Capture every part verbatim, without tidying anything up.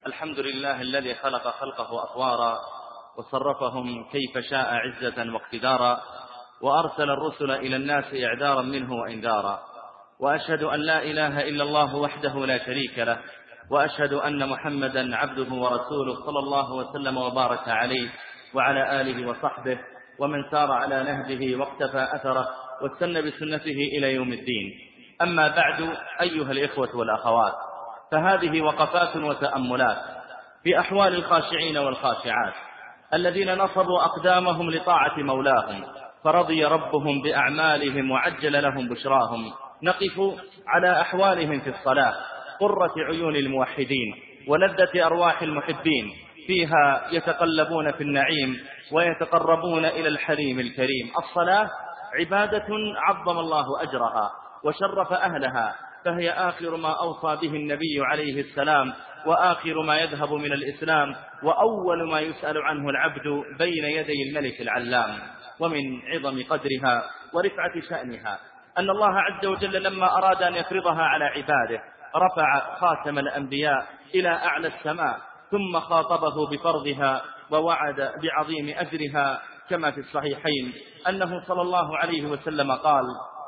الحمد لله الذي خلق خلقه أطوارا وصرفهم كيف شاء عزة واقتدارا، وأرسل الرسل إلى الناس إعذارا منه وإنذارا، وأشهد أن لا إله إلا الله وحده لا شريك له، وأشهد أن محمدا عبده ورسوله صلى الله وسلم وبارك عليه وعلى آله وصحبه ومن سار على نهجه واقتفى أثره واستنى بسنته إلى يوم الدين. أما بعد، أيها الإخوة والأخوات، فهذه وقفات وتأملات في أحوال الخاشعين والخاشعات الذين نصبوا أقدامهم لطاعة مولاهم فرضي ربهم بأعمالهم وعجل لهم بشراهم. نقف على أحوالهم في الصلاة، قرة عيون الموحدين ولذة أرواح المحبين، فيها يتقلبون في النعيم ويتقربون إلى الحليم الكريم. الصلاة عبادة عظم الله أجرها وشرف أهلها، فهي آخر ما أوصى به النبي عليه السلام، وآخر ما يذهب من الإسلام، وأول ما يسأل عنه العبد بين يدي الملك العلام. ومن عظم قدرها ورفعة شأنها أن الله عز وجل لما أراد أن يفرضها على عباده رفع خاتم الأنبياء إلى أعلى السماء، ثم خاطبه بفرضها ووعد بعظيم أجرها، كما في الصحيحين أنه صلى الله عليه وسلم قال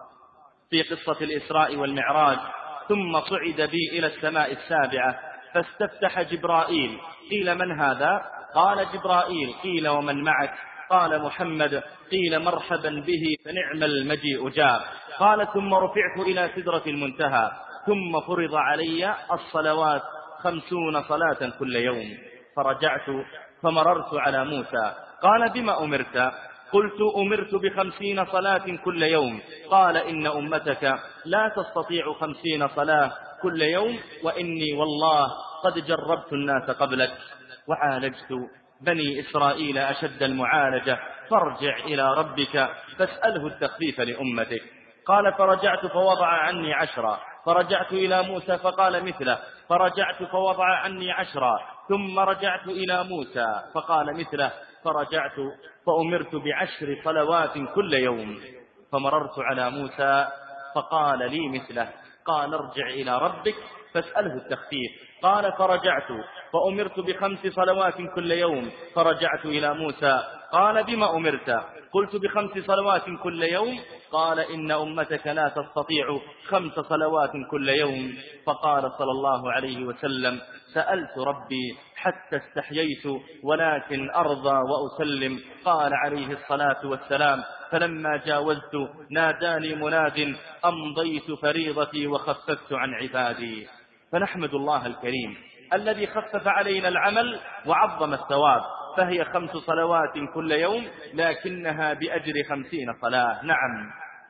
في قصة الإسراء والمعراج: ثم صعد بي إلى السماء السابعة فاستفتح جبرائيل، قيل من هذا؟ قال جبرائيل. قيل ومن معك؟ قال محمد. قيل مرحبا به، فنعم المجيء جاء. قال ثم رفعت إلى سدرة المنتهى، ثم فرض علي الصلوات خمسون صلاة كل يوم، فرجعت فمررت على موسى. قال بما أمرت؟ قلت أمرت بخمسين صلاة كل يوم. قال إن أمتك لا تستطيع خمسين صلاة كل يوم، وإني والله قد جربت الناس قبلك وعالجت بني إسرائيل أشد المعالجة، فارجع إلى ربك فاسأله التخفيف لأمتك. قال فرجعت فوضع عني عشرا، فرجعت إلى موسى فقال مثله، فرجعت فوضع عني عشرا، ثم رجعت إلى موسى فقال مثله، فرجعت فأمرت بعشر صلوات كل يوم، فمررت على موسى فقال لي مثله. قال ارجع إلى ربك فاسأله التخفيف. قال فرجعت فأمرت بخمس صلوات كل يوم، فرجعت إلى موسى. قال بما أمرت؟ قلت بخمس صلوات كل يوم. قال إن أمتك لا تستطيع خمس صلوات كل يوم. فقال صلى الله عليه وسلم: سألت ربي حتى استحييت، ولكن أرضى وأسلم. قال عليه الصلاة والسلام: فلما جاوزت ناداني مناد: أمضيت فريضتي وخففت عن عبادي. فنحمد الله الكريم الذي خفف علينا العمل وعظم الثواب، فهي خمس صلوات كل يوم لكنها بأجر خمسين صلاة. نعم،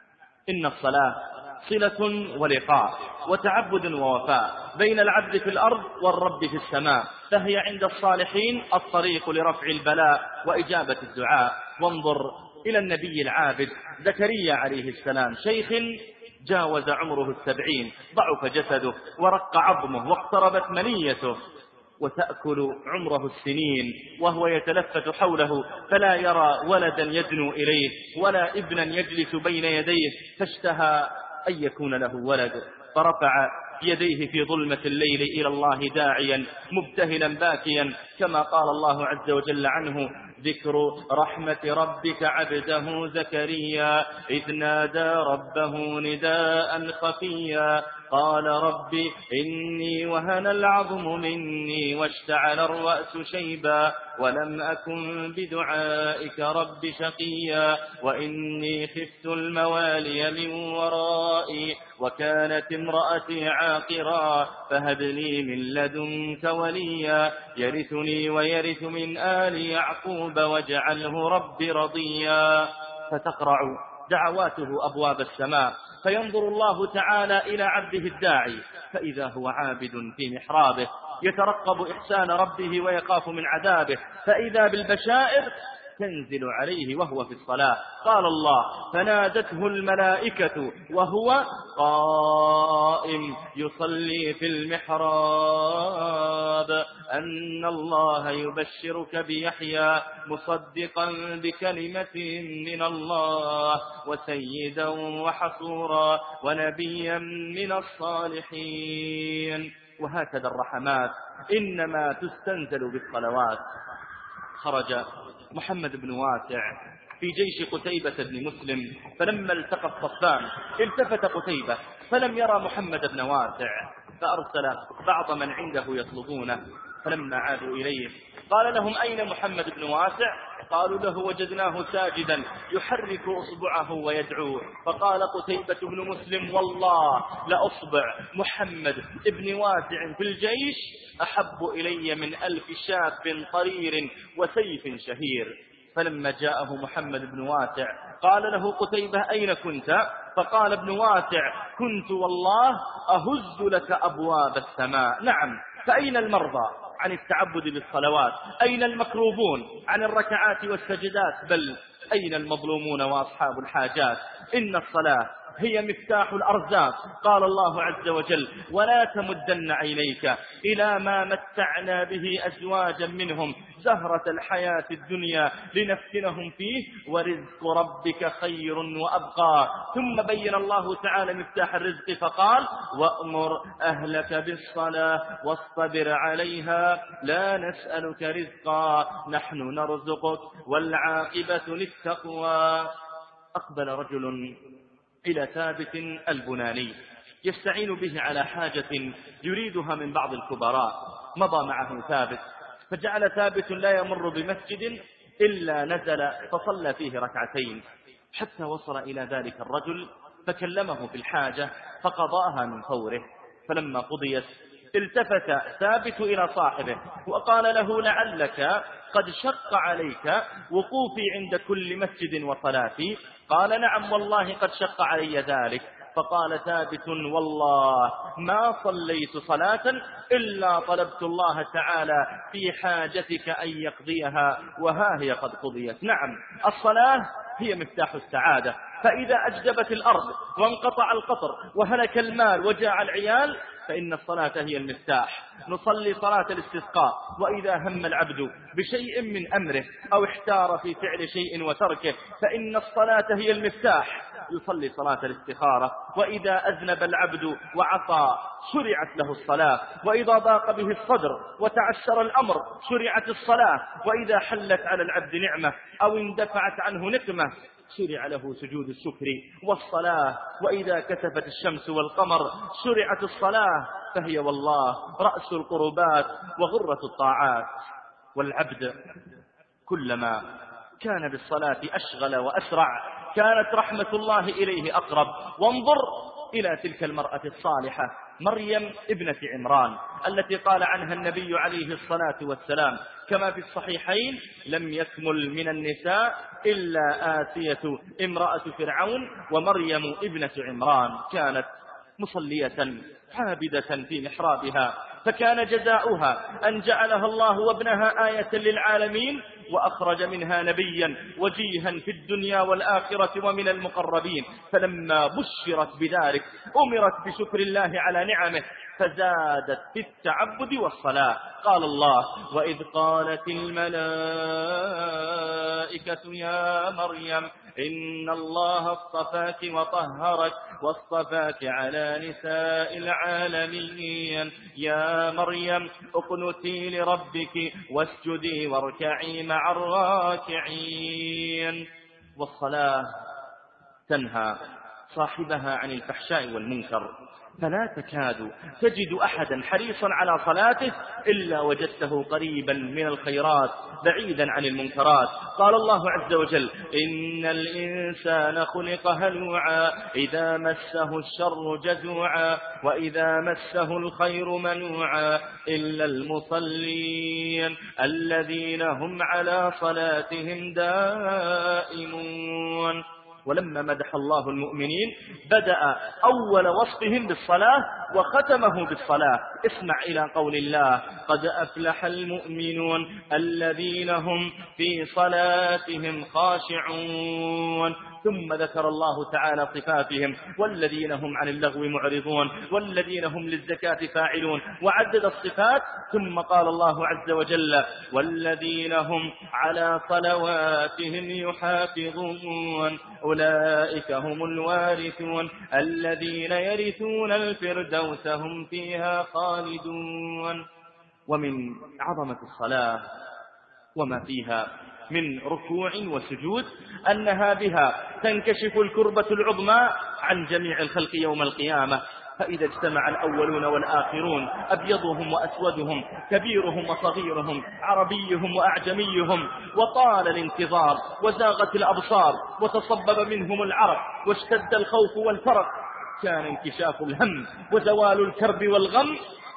إن الصلاة صلة ولقاء وتعبد ووفاء بين العبد في الأرض والرب في السماء، فهي عند الصالحين الطريق لرفع البلاء وإجابة الدعاء. وانظر إلى النبي العابد زكريا عليه السلام، شيخ جاوز عمره السبعين، ضعف جسده ورق عظمه واقتربت منيته، وتأكل عمره السنين وهو يتلفت حوله فلا يرى ولدا يدنو إليه ولا ابنا يجلس بين يديه، فاشتهى أن يكون له ولد، فرفع يديه في ظلمة الليل إلى الله داعيا مبتهلا باكيا، كما قال الله عز وجل عنه: ذكر رحمة ربك عبده زكريا إذ نادى ربه نداء خفيا قال رب إني وهن العظم مني واشتعل الرأس شيبا ولم أكن بدعائك رب شقيا وإني خفت الموالي من ورائي وكانت امرأتي عاقرا فهب لي من لدنك وليا يرثني ويرث من آل يعقوب واجعله رب رضيا. فتقرع دعواته أبواب السماء، فينظر الله تعالى إلى عبده الداعي، فإذا هو عابد في محرابه يترقب إحسان ربه ويخاف من عذابه، فإذا بالبشائر تنزل عليه وهو في الصلاة. قال الله: فنادته الملائكة وهو قائم يصلي في المحراب أن الله يبشرك بيحيى مصدقا بكلمة من الله وسيدا وحصورا ونبيا من الصالحين. وهكذا الرحمات إنما تستنزل بالصلوات. خرج محمد بن واسع في جيش قتيبة بن مسلم، فلما التقى الصفان التفت قتيبة فلم يرى محمد بن واسع، فأرسل بعض من عنده يطلبونه، فلما عادوا إليه قال لهم: أين محمد بن واسع؟ قالوا له: وجدناه ساجدا يحرك أصبعه ويدعو. فقال قتيبة بن مسلم: والله لأصبع محمد بن واسع في الجيش أحب إلي من ألف شاب طرير وسيف شهير. فلما جاءه محمد بن واسع قال له قتيبة: أين كنت؟ فقال ابن واسع: كنت والله أهز لك أبواب السماء. نعم، فأين المرضى عن التعبد بالصلوات؟ أين المكروبون عن الركعات والسجدات؟ بل أين المظلومون وأصحاب الحاجات؟ إن الصلاة هي مفتاح الأرزاق. قال الله عز وجل: ولا تمدن عينيك إلى ما متعنا به أزواجا منهم زهرة الحياة الدنيا لنفتنهم فيه ورزق ربك خير وأبقى. ثم بين الله تعالى مفتاح الرزق فقال: وأمر أهلك بالصلاة واصطبر عليها لا نسألك رزقا نحن نرزقك والعاقبة للتقوى. أقبل رجل إلى ثابت البناني يستعين به على حاجة يريدها من بعض الكبراء. مضى معه ثابت، فجعل ثابت لا يمر بمسجد إلا نزل فصلى فيه ركعتين حتى وصل إلى ذلك الرجل فكلمه في الحاجة فقضاها من فوره. فلما قضيت التفت ثابت إلى صاحبه وقال له: لعلك قد شق عليك وقوفي عند كل مسجد وصلاتي؟ قال: نعم والله قد شق علي ذلك. فقال ثابت: والله ما صليت صلاة إلا طلبت الله تعالى في حاجتك أن يقضيها، وها هي قد قضيت. نعم، الصلاة هي مفتاح السعادة، فإذا أجدبت الأرض وانقطع القطر وهلك المال وجاع العيال فإن الصلاة هي المفتاح. نصلي صلاة الاستسقاء، وإذا هم العبد بشيء من أمره أو احتار في فعل شيء وتركه فإن الصلاة هي المفتاح. يصلي صلاة الاستخارة، وإذا أذنب العبد وعصى شرعت له الصلاة، وإذا ضاق به الصدر وتعسر الأمر شرعت الصلاة، وإذا حلت على العبد نعمة أو اندفعت عنه نقمة شرع له سجود الشكر والصلاة، وإذا كسفت الشمس والقمر شرعت الصلاة، فهي والله رأس القربات وغرة الطاعات. والعبد كلما كان بالصلاة أشغل وأسرع كانت رحمة الله إليه أقرب. وانظر إلى تلك المرأة الصالحة مريم ابنة عمران التي قال عنها النبي عليه الصلاة والسلام كما في الصحيحين: لم يكمل من النساء إلا آسية امرأة فرعون ومريم ابنة عمران. كانت مصلية عابدة في محرابها، فكان جزاؤها أن جعلها الله وابنها آية للعالمين وأخرج منها نبيا وجيها في الدنيا والآخرة ومن المقربين. فلما بشرت بذلك أمرت بشكر الله على نعمه فزادت في التعبد والصلاة. قال الله: وإذ قالت الملائكة يا مريم إن الله اصطفاك وطهرك واصطفاك على نساء العالمين يا مريم اقنتي لربك واسجدي واركعي مع الراكعين. والصلاة تنهى صاحبها عن الفحشاء والمنكر، فلا تكاد تجد أحدا حريصا على صلاته إلا وجدته قريبا من الخيرات بعيدا عن المنكرات. قال الله عز وجل: إن الإنسان خلق هلوعا إذا مسه الشر جزوعا وإذا مسه الخير منوعا إلا المصلين الذين هم على صلاتهم دائمون. ولما مدح الله المؤمنين بدأ أول وصفهم بالصلاة وختمه بالصلاة. اسمع إلى قول الله: قد أفلح المؤمنون الذين هم في صلاتهم خاشعون. ثم ذكر الله تعالى صفاتهم: والذين هم عن اللغو معرضون والذين هم للزكاة فاعلون، وعدد الصفات. ثم قال الله عز وجل: والذين هم على صلواتهم يحافظون أولئك هم الوارثون الذين يرثون الفردوس هم فيها خالدون. ومن عظمة الصلاة وما فيها من ركوع وسجود أنها بها تنكشف الكربة العظمى عن جميع الخلق يوم القيامة. فإذا اجتمع الأولون والآخرون أبيضهم وأسودهم كبيرهم وصغيرهم عربيهم وأعجميهم وطال الانتظار وزاغت الأبصار وتصبب منهم العرق واشتد الخوف والفرق، كان انكشاف الهم وزوال الكرب والغم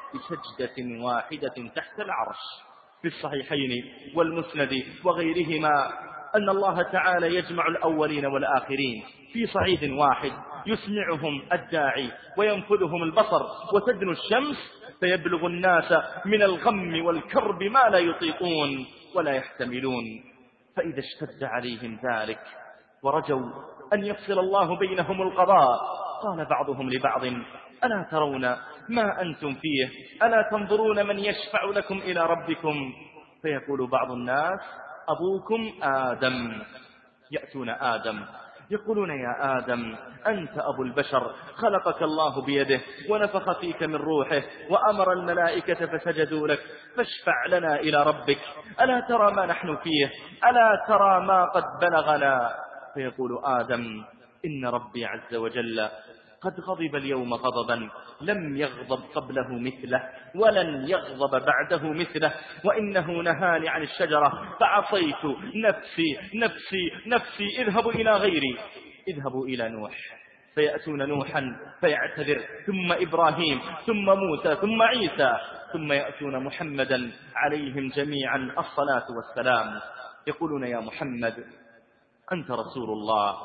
بسجدة واحدة تحت العرش. في الصحيحين والمسند وغيرهما أن الله تعالى يجمع الأولين والآخرين في صعيد واحد، يسمعهم الداعي وينفذهم البصر وتدنو الشمس، فيبلغ الناس من الغم والكرب ما لا يطيقون ولا يحتملون. فإذا اشتد عليهم ذلك ورجوا أن يفصل الله بينهم القضاء، قال بعضهم لبعض: ألا ترون ما أنتم فيه؟ ألا تنظرون من يشفع لكم إلى ربكم؟ فيقول بعض الناس: أبوكم آدم. يأتون آدم يقولون: يا آدم، أنت أبو البشر، خلقك الله بيده ونفخ فيك من روحه وأمر الملائكة فسجدوا لك، فاشفع لنا إلى ربك. ألا ترى ما نحن فيه؟ ألا ترى ما قد بلغنا؟ فيقول آدم: إن ربي عز وجل قد غضب اليوم غضبا لم يغضب قبله مثله ولن يغضب بعده مثله، وإنه نهاني عن الشجرة فعصيت، نفسي نفسي نفسي، اذهبوا إلى غيري، اذهبوا إلى نوح. فيأتون نوحا فيعتذر، ثم إبراهيم، ثم موسى، ثم عيسى، ثم يأتون محمدا عليهم جميعا الصلاة والسلام. يقولون: يا محمد، أنت رسول الله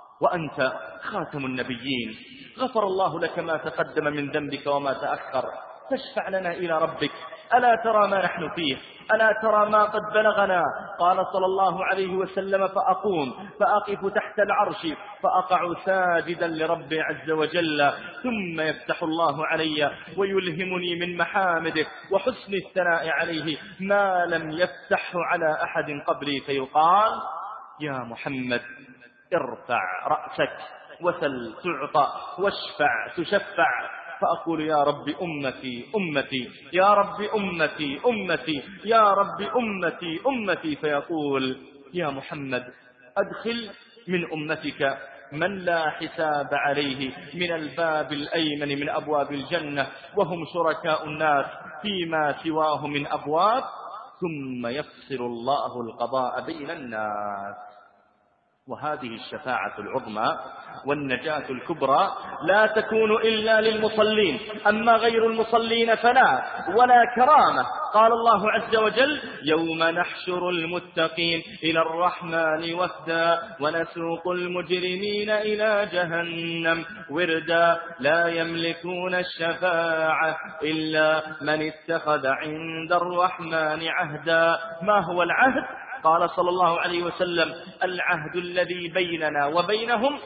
وأنت خاتم النبيين، غفر الله لك ما تقدم من ذنبك وما تأخر، فاشفع لنا إلى ربك. ألا ترى ما نحن فيه؟ ألا ترى ما قد بلغنا؟ قال صلى الله عليه وسلم: فأقوم فأقف تحت العرش فأقع ساجدا لربي عز وجل، ثم يفتح الله علي ويلهمني من محامده وحسن الثناء عليه ما لم يفتحه على أحد قبلي، فيقال: يا محمد، ارفع رأسك وسل تعطى واشفع تشفع. فأقول: يا رب أمتي أمتي، يا رب أمتي أمتي، يا رب أمتي أمتي. فيقول: يا محمد، أدخل من أمتك من لا حساب عليه من الباب الأيمن من أبواب الجنة، وهم شركاء الناس فيما سواه من أبواب، ثم يفصل الله القضاء بين الناس. وهذه الشفاعة العظمى والنجاة الكبرى لا تكون إلا للمصلين، أما غير المصلين فلا ولا كرامة. قال الله عز وجل: يوم نحشر المتقين إلى الرحمن وفدا ونسوق المجرمين إلى جهنم وردا لا يملكون الشفاعة إلا من اتخذ عند الرحمن عهدا. ما هو العهد؟ قال صلى الله عليه وسلم: العهد الذي بيننا وبينهم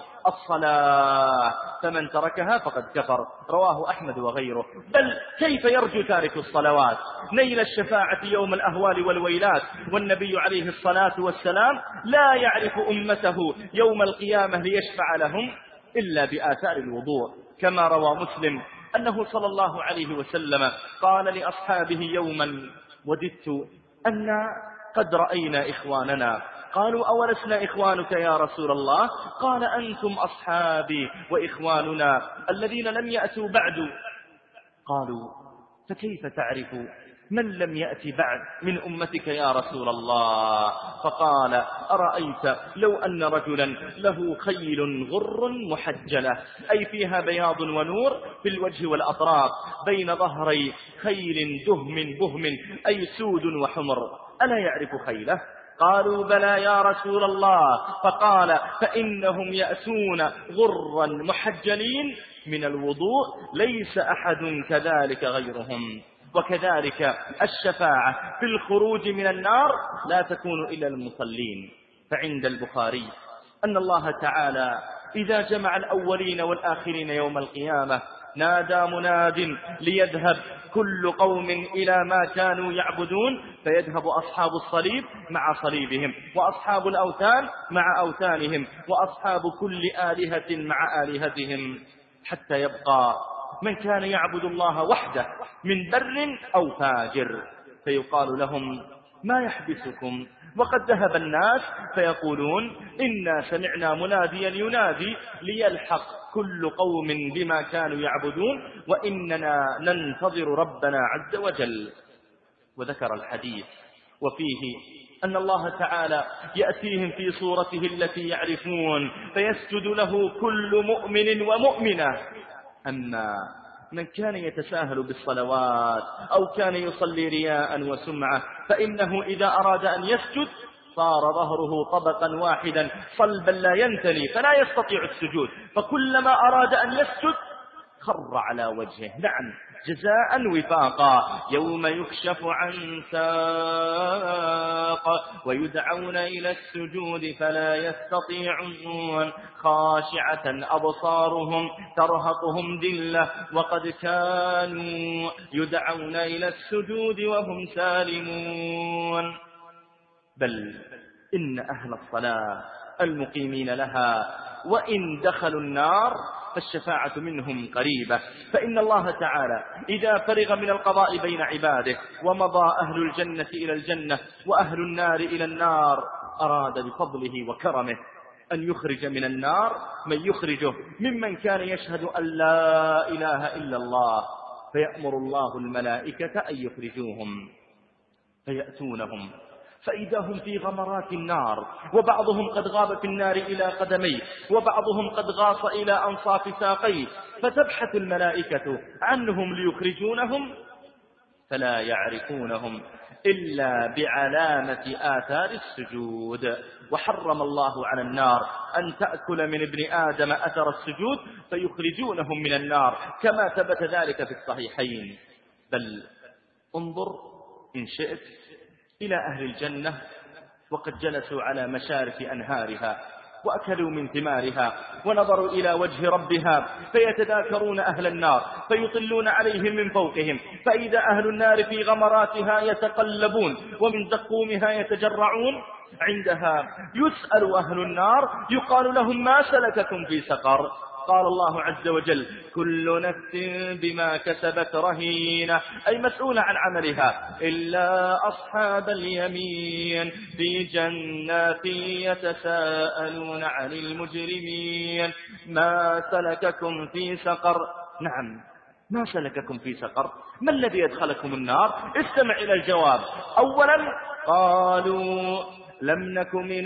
الصلاة، فمن تركها فقد كفر. رواه أحمد وغيره. بل كيف يرجو تارك الصلوات نيل الشفاعة يوم الأهوال والويلات؟ والنبي عليه الصلاة والسلام لا يعرف أمته يوم القيامة ليشفع لهم إلا بآثار الوضوء، كما روى مسلم أنه صلى الله عليه وسلم قال لأصحابه يوما: وددت أن قد رأينا إخواننا. قالوا: أولسنا إخوانك يا رسول الله؟ قال: أنتم أصحابي وإخواننا الذين لم يأتوا بعد. قالوا: فكيف تعرف من لم يأتي بعد من أمتك يا رسول الله؟ فقال: أرأيت لو أن رجلا له خيل غر محجلة، أي فيها بياض ونور في الوجه والأطراف، بين ظهري خيل دهم بهم، أي سود وحمر، ألا يعرف خيله؟ قالوا: بلى يا رسول الله. فقال: فإنهم يأتون غرا محجلين من الوضوء، ليس أحد كذلك غيرهم. وكذلك الشفاعة في الخروج من النار لا تكون إلا المصلين. فعند البخاري أن الله تعالى إذا جمع الأولين والآخرين يوم القيامة نادى مناد ليذهب كل قوم إلى ما كانوا يعبدون، فيذهب أصحاب الصليب مع صليبهم، وأصحاب الأوثان مع أوثانهم، وأصحاب كل آلهة مع آلهتهم، حتى يبقى من كان يعبد الله وحده من بر أو فاجر، فيقال لهم ما يحبسكم وقد ذهب الناس، فيقولون إنا سمعنا مناديا ينادي ليلحق كل قوم بما كانوا يعبدون وإننا ننتظر ربنا عز وجل. وذكر الحديث وفيه أن الله تعالى يأتيهم في صورته التي يعرفون فيسجد له كل مؤمن ومؤمنة. أما من كان يتساهل بالصلوات أو كان يصلي رياء وسمعة فإنه إذا أراد أن يسجد صار ظهره طبقا واحدا صلبا لا ينتني فلا يستطيع السجود، فكلما أراد أن يسجد خر على وجهه. نعم، جزاء وفاقا. يوم يكشف عن ساق ويدعون إلى السجود فلا يستطيعون خاشعة أبصارهم ترهقهم ذلة وقد كانوا يدعون إلى السجود وهم سالمون. بل إن أهل الصلاة المقيمين لها وإن دخلوا النار فالشفاعة منهم قريبة، فإن الله تعالى إذا فرغ من القضاء بين عباده ومضى أهل الجنة إلى الجنة وأهل النار إلى النار أراد بفضله وكرمه أن يخرج من النار من يخرجه ممن كان يشهد أن لا إله إلا الله، فيأمر الله الملائكة أن يخرجوهم فيأتونهم فإذا هم في غمرات النار، وبعضهم قد غاب في النار إلى قدميه وبعضهم قد غاص إلى أنصاف ساقيه، فتبحث الملائكة عنهم ليخرجونهم فلا يعرفونهم إلا بعلامة آثار السجود. وحرم الله على النار أن تأكل من ابن آدم أثر السجود فيخرجونهم من النار كما ثبت ذلك في الصحيحين. بل انظر إن شئت إلى أهل الجنة وقد جلسوا على مشارف أنهارها وأكلوا من ثمارها ونظروا إلى وجه ربها فيتذاكرون أهل النار فيطلون عليهم من فوقهم، فإذا أهل النار في غمراتها يتقلبون ومن زقومها يتجرعون، عندها يسأل أهل النار يقال لهم ما سلككم في سقر؟ قال الله عز وجل كل نفس بما كسبت رهينة، أي مسؤولة عن عملها، إلا أصحاب اليمين في جنات يتساءلون عن المجرمين ما سلككم في سقر. نعم، ما سلككم في سقر؟ ما الذي يدخلكم النار؟ استمع إلى الجواب. أولا قالوا لم نك من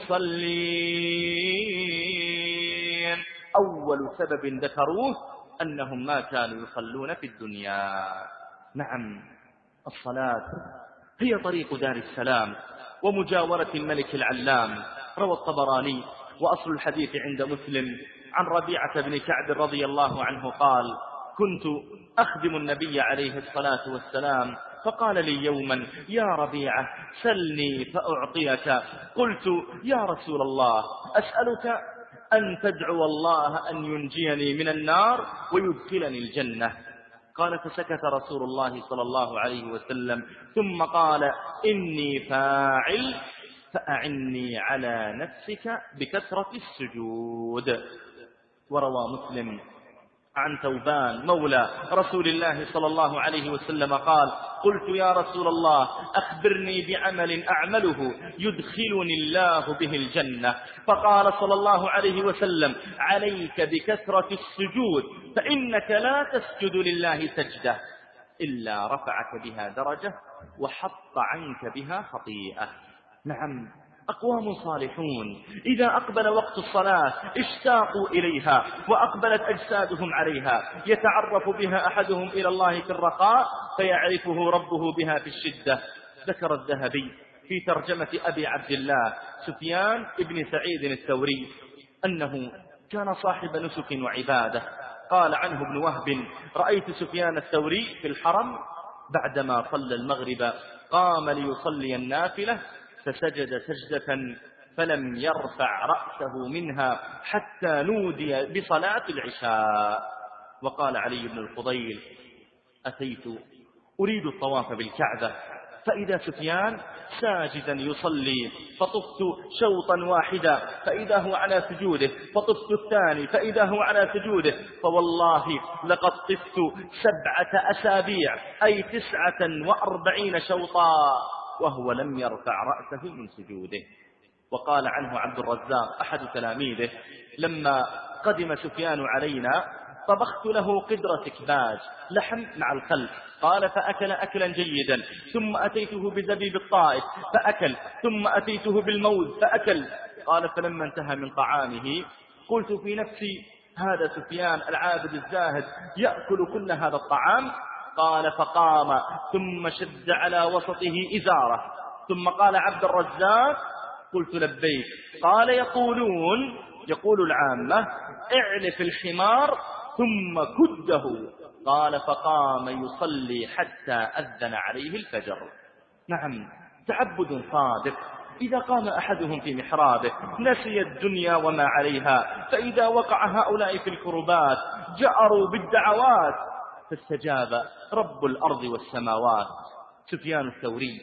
المصلين. أول سبب ذكروه أنهم ما كانوا يصلون في الدنيا. نعم، الصلاة هي طريق دار السلام ومجاورة الملك العلام. روى الطبراني وأصل الحديث عند مسلم عن ربيعة بن كعب رضي الله عنه قال كنت أخدم النبي عليه الصلاة والسلام فقال لي يوما يا ربيعة سلني فأعطيك. قلت يا رسول الله أسألك أن تدعو الله أن ينجيني من النار ويدخلني الجنة. قال فسكت رسول الله صلى الله عليه وسلم ثم قال إني فاعل فأعني على نفسك بكثرة السجود. وروى مسلم عن ثوبان مولى رسول الله صلى الله عليه وسلم قال قلت يا رسول الله أخبرني بعمل أعمله يدخلني الله به الجنة. فقال صلى الله عليه وسلم عليك بكثرة السجود فإنك لا تسجد لله سجدة إلا رفعك بها درجة وحط عنك بها خطيئة. نعم، أقوام صالحون إذا أقبل وقت الصلاة اشتاقوا إليها وأقبلت أجسادهم عليها، يتعرف بها أحدهم إلى الله في الرخاء فيعرفه ربه بها في الشدة. ذكر الذهبي في ترجمة أبي عبد الله سفيان ابن سعيد الثوري أنه كان صاحب نسك وعبادة. قال عنه ابن وهب رأيت سفيان الثوري في الحرم بعدما صلى المغرب قام ليصلي النافلة فسجد سجدة فلم يرفع رأسه منها حتى نودي بصلاة العشاء. وقال علي بن الفضيل أتيت أريد الطواف بالكعبة فإذا سفيان ساجدا يصلي، فطفت شوطا واحدا فإذا هو على سجوده، فطفت الثاني فإذا هو على سجوده، فوالله لقد طفت سبعة أسابيع أي تسعة وأربعين شوطا وهو لم يرفع رأسه من سجوده. وقال عنه عبد الرزاق أحد تلاميذه: لما قدم سفيان علينا طبخت له قدرة كباج لحم مع الخل، قال فأكل أكلا جيدا، ثم أتيته بزبيب الطائف فأكل، ثم أتيته بالموز فأكل. قال فلما انتهى من طعامه قلت في نفسي: هذا سفيان العابد الزاهد يأكل كل هذا الطعام؟ قال فقام ثم شد على وسطه إزاره، ثم قال عبد الرزاق: قلت لبيك. قال يقولون يقول العامة: اعلف الحمار ثم كده. قال فقام يصلي حتى أذن عليه الفجر. نعم، تعبد صادق. إذا قام أحدهم في محرابه نسي الدنيا وما عليها، فإذا وقع هؤلاء في الكربات جأروا بالدعوات فاستجاب رب الأرض والسماوات. سفيان الثوري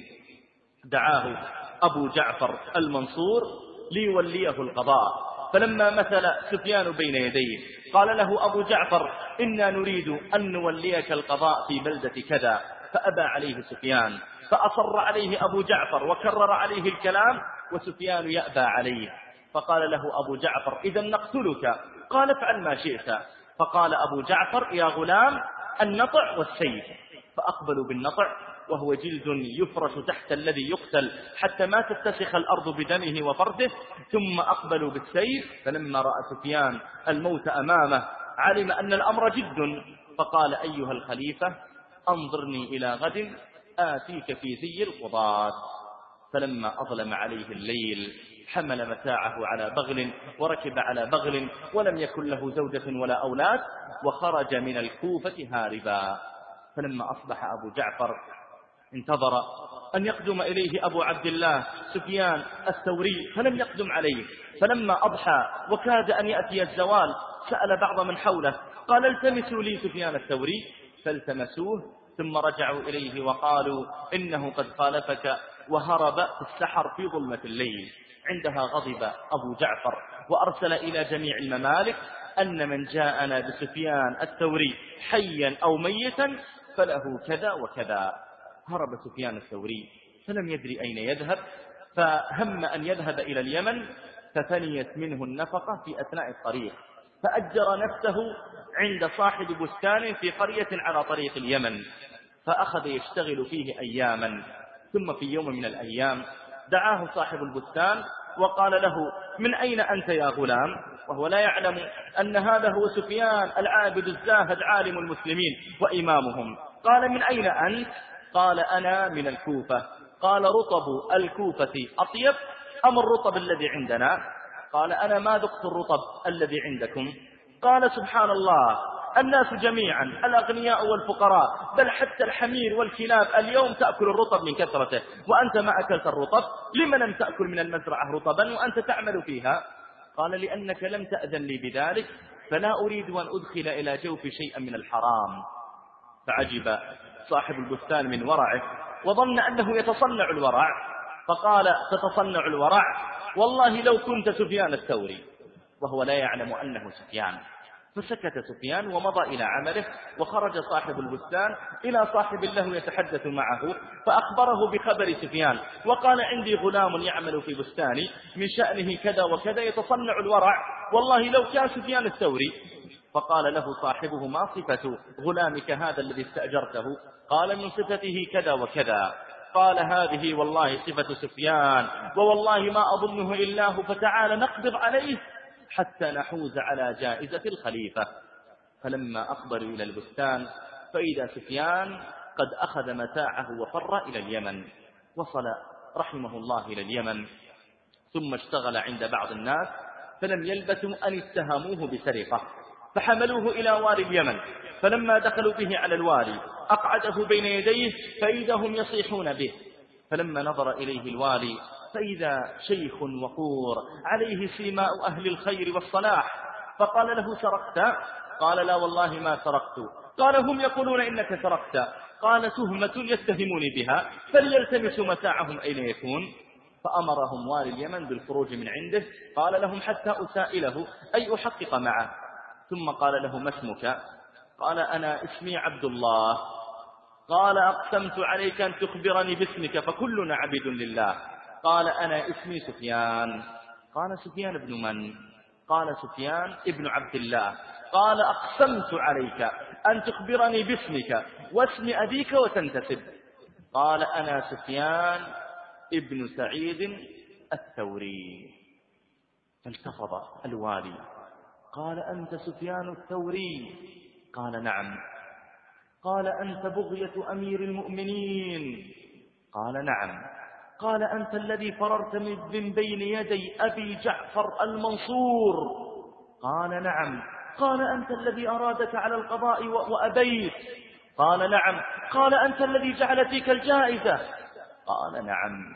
دعاه أبو جعفر المنصور ليوليه القضاء، فلما مثل سفيان بين يديه قال له أبو جعفر: إنا نريد أن نوليك القضاء في بلدة كذا، فأبى عليه سفيان، فأصر عليه أبو جعفر وكرر عليه الكلام وسفيان يأبى عليه، فقال له أبو جعفر: إذا نقتلك. قال افعل ما شئت. فقال أبو جعفر: يا غلام النطع والسيف. فأقبلوا بالنطع وهو جلد يفرش تحت الذي يقتل حتى ما تتسخ الأرض بدمه وفرده، ثم أقبلوا بالسيف. فلما رأى سفيان الموت أمامه علم أن الأمر جد، فقال: أيها الخليفة أنظرني إلى غد آتيك في زي القضاة. فلما أظلم عليه الليل حمل متاعه على بغل وركب على بغل ولم يكن له زوجة ولا أولاد، وخرج من الكوفة هاربا. فلما أصبح أبو جعفر انتظر أن يقدم إليه أبو عبد الله سفيان الثوري فلم يقدم عليه، فلما أضحى وكاد أن يأتي الزوال سأل بعض من حوله قال: التمسوا لي سفيان الثوري، فالتمسوه، ثم رجعوا إليه وقالوا: إنه قد خالفك وهرب في السحر في ظلمة الليل. عندها غضب أبو جعفر وأرسل إلى جميع الممالك أن من جاءنا بسفيان الثوري حيا أو ميتا فله كذا وكذا. هرب سفيان الثوري فلم يدري أين يذهب، فهم أن يذهب إلى اليمن، ففنيت منه النفقة في أثناء الطريق، فأجر نفسه عند صاحب بستان في قرية على طريق اليمن، فأخذ يشتغل فيه أياما. ثم في يوم من الأيام دعاه صاحب البستان وقال له: من أين أنت يا غلام؟ وهو لا يعلم أن هذا هو سفيان العابد الزاهد عالم المسلمين وإمامهم. قال: من أين أنت؟ قال: أنا من الكوفة. قال: رطب الكوفة أطيب أم الرطب الذي عندنا؟ قال: أنا ما ذقت الرطب الذي عندكم. قال: سبحان الله، الناس جميعا الأغنياء والفقراء بل حتى الحمير والكلاب اليوم تأكل الرطب من كثرته، وأنت ما أكلت الرطب. لم لم تأكل من المزرعة رطبا وأنت تعمل فيها؟ قال: لأنك لم تأذن لي بذلك، فلا أريد أن أدخل إلى جوفي شيئا من الحرام. فعجب صاحب البستان من ورعه وظن أنه يتصنع الورع، فقال: تتصنع الورع؟ والله لو كنت سفيان الثوري، وهو لا يعلم أنه سفيان. فسكت سفيان ومضى إلى عمله، وخرج صاحب البستان إلى صاحب له يتحدث معه، فأخبره بخبر سفيان وقال: عندي غلام يعمل في بستاني من شأنه كذا وكذا يتصنع الورع، والله لو كان سفيان الثوري. فقال له صاحبه: ما صفة غلامك هذا الذي استأجرته؟ قال: من صفته كذا وكذا. قال: هذه والله صفة سفيان، ووالله ما أظنه إلا هو، فتعال نقبض عليه حتى نحوز على جائزة الخليفة. فلما أقبلوا إلى البستان فإذا سفيان قد أخذ متاعه وفر إلى اليمن. وصل رحمه الله إلى اليمن، ثم اشتغل عند بعض الناس، فلم يلبثوا أن اتهموه بسرقة، فحملوه إلى والي اليمن. فلما دخلوا به على الوالي أقعده بين يديه فإذا هم يصيحون به. فلما نظر إليه الوالي فإذا شيخ وقور عليه سيماء أهل الخير والصلاح، فقال له: سرقت؟ قال: لا والله ما سرقت. قال: هم يقولون إنك سرقت. قال تهمة يتهموني بها فليلتمسوا متاعهم أين يكون. فأمرهم والي اليمن بالخروج من عنده، قال لهم حتى أسائله أي أحقق معه. ثم قال له ما اسمك؟ قال أنا اسمي عبد الله. قال أقسمت عليك أن تخبرني باسمك فكلنا عبيد لله. قال أنا اسمي سفيان. قال سفيان ابن من؟ قال سفيان ابن عبد الله. قال أقسمت عليك أن تخبرني باسمك واسم أبيك وتنتسب. قال أنا سفيان ابن سعيد الثوري. فالتفظ الوالي قال أنت سفيان الثوري؟ قال نعم. قال أنت بغية أمير المؤمنين؟ قال نعم. قال أنت الذي فررت من بين يدي أبي جعفر المنصور؟ قال نعم. قال أنت الذي أرادك على القضاء وأبيت؟ قال نعم. قال أنت الذي جعل فيك الجائزة؟ قال نعم.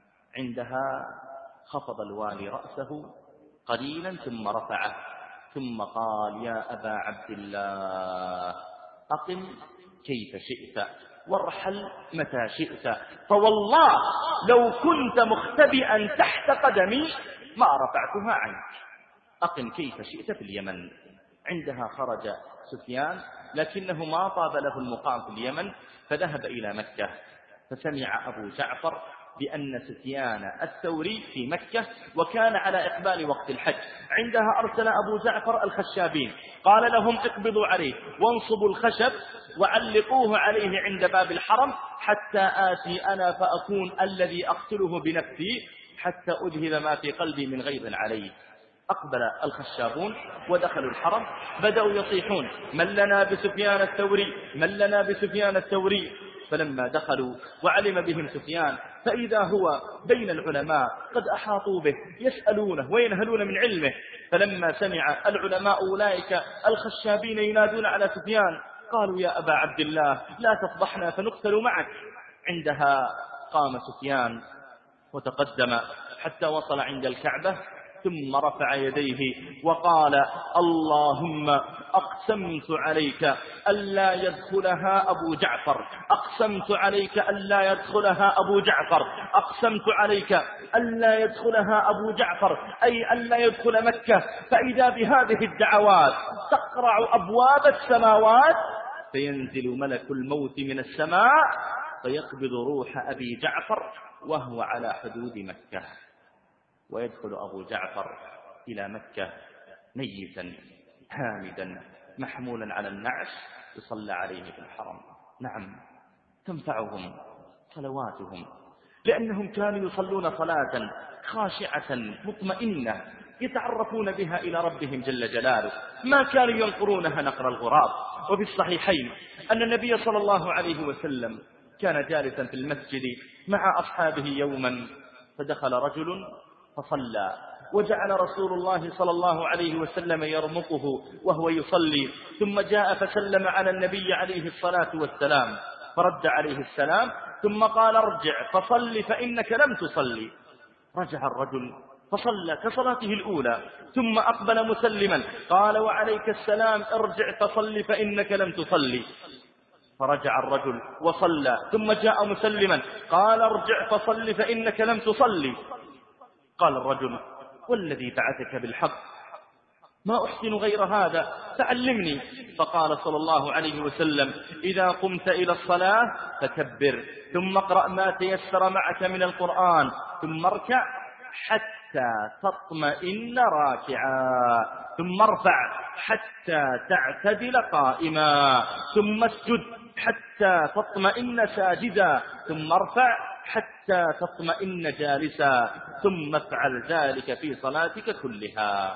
عندها خفض الوالي رأسه قليلا ثم رفعه ثم قال يا أبا عبد الله أقم كيف شئت وارحل متى شئت، فوالله لو كنت مختبئا تحت قدمي ما رفعتها عنك. أقم كيف شئت في اليمن. عندها خرج سفيان لكنه ما طاب له المقام في اليمن فذهب إلى مكة، فسمع أبو جعفر بأن سفيان الثوري في مكة وكان على إقبال وقت الحج. عندها أرسل أبو جعفر الخشابين قال لهم اقبضوا عليه وانصبوا الخشب وعلقوه عليه عند باب الحرم حتى آتي أنا فأكون الذي أقتله بنفسي حتى أذهب ما في قلبي من غيظ عليه. أقبل الخشابون ودخلوا الحرم بدأوا يصيحون من لنا بسفيان الثوري من لنا بسفيان الثوري. فلما دخلوا وعلم بهم سفيان فإذا هو بين العلماء قد أحاطوا به يسألونه وينهلون من علمه. فلما سمع العلماء أولئك الخشابين ينادون على سفيان قالوا يا أبا عبد الله لا تفضحنا فنقتل معك. عندها قام سفيان وتقدم حتى وصل عند الكعبة ثم رفع يديه وقال اللهم أقسمت عليك ألا يدخلها أبو جعفر أقسمت عليك ألا يدخلها أبو جعفر أقسمت عليك ألا يدخلها أبو جعفر أي ألا يدخل مكة. فإذا بهذه الدعوات تقرع أبواب السماوات فينزل ملك الموت من السماء فيقبض روح أبي جعفر وهو على حدود مكة، ويدخل أبو جعفر إلى مكة ميتا هامدا محمولا على النعش يصلى عليه في الحرم. نعم تنفعهم صلواتهم لأنهم كانوا يصلون صلاة خاشعة مطمئنة يتعرفون بها إلى ربهم جل جلاله، ما كانوا ينقرونها نقر الغراب. وفي الصحيحين أن النبي صلى الله عليه وسلم كان جالسا في المسجد مع أصحابه يوما فدخل رجل فصلى وجعل رسول الله صلى الله عليه وسلم يرمقه وهو يصلي، ثم جاء فسلم على النبي عليه الصلاة والسلام فرد عليه السلام ثم قال ارجع فصل فإنك لم تصلي. رجع الرجل فصلى كصلاته الأولى ثم أقبل مسلما قال وعليك السلام ارجع فصل فإنك لم تصلي. فرجع الرجل وصلى ثم جاء مسلما قال ارجع فصل فإنك لم تصلي. قال الرجل والذي بعثك بالحق ما أحسن غير هذا فعلمني. فقال صلى الله عليه وسلم إذا قمت إلى الصلاة فكبر ثم اقرأ ما تيسر معك من القرآن ثم اركع حتى تطمئن راكعا ثم ارفع حتى تعتدل قائما ثم اسجد حتى تطمئن ساجدا ثم ارفع حتى تطمئن جالسا ثم افعل ذلك في صلاتك كلها.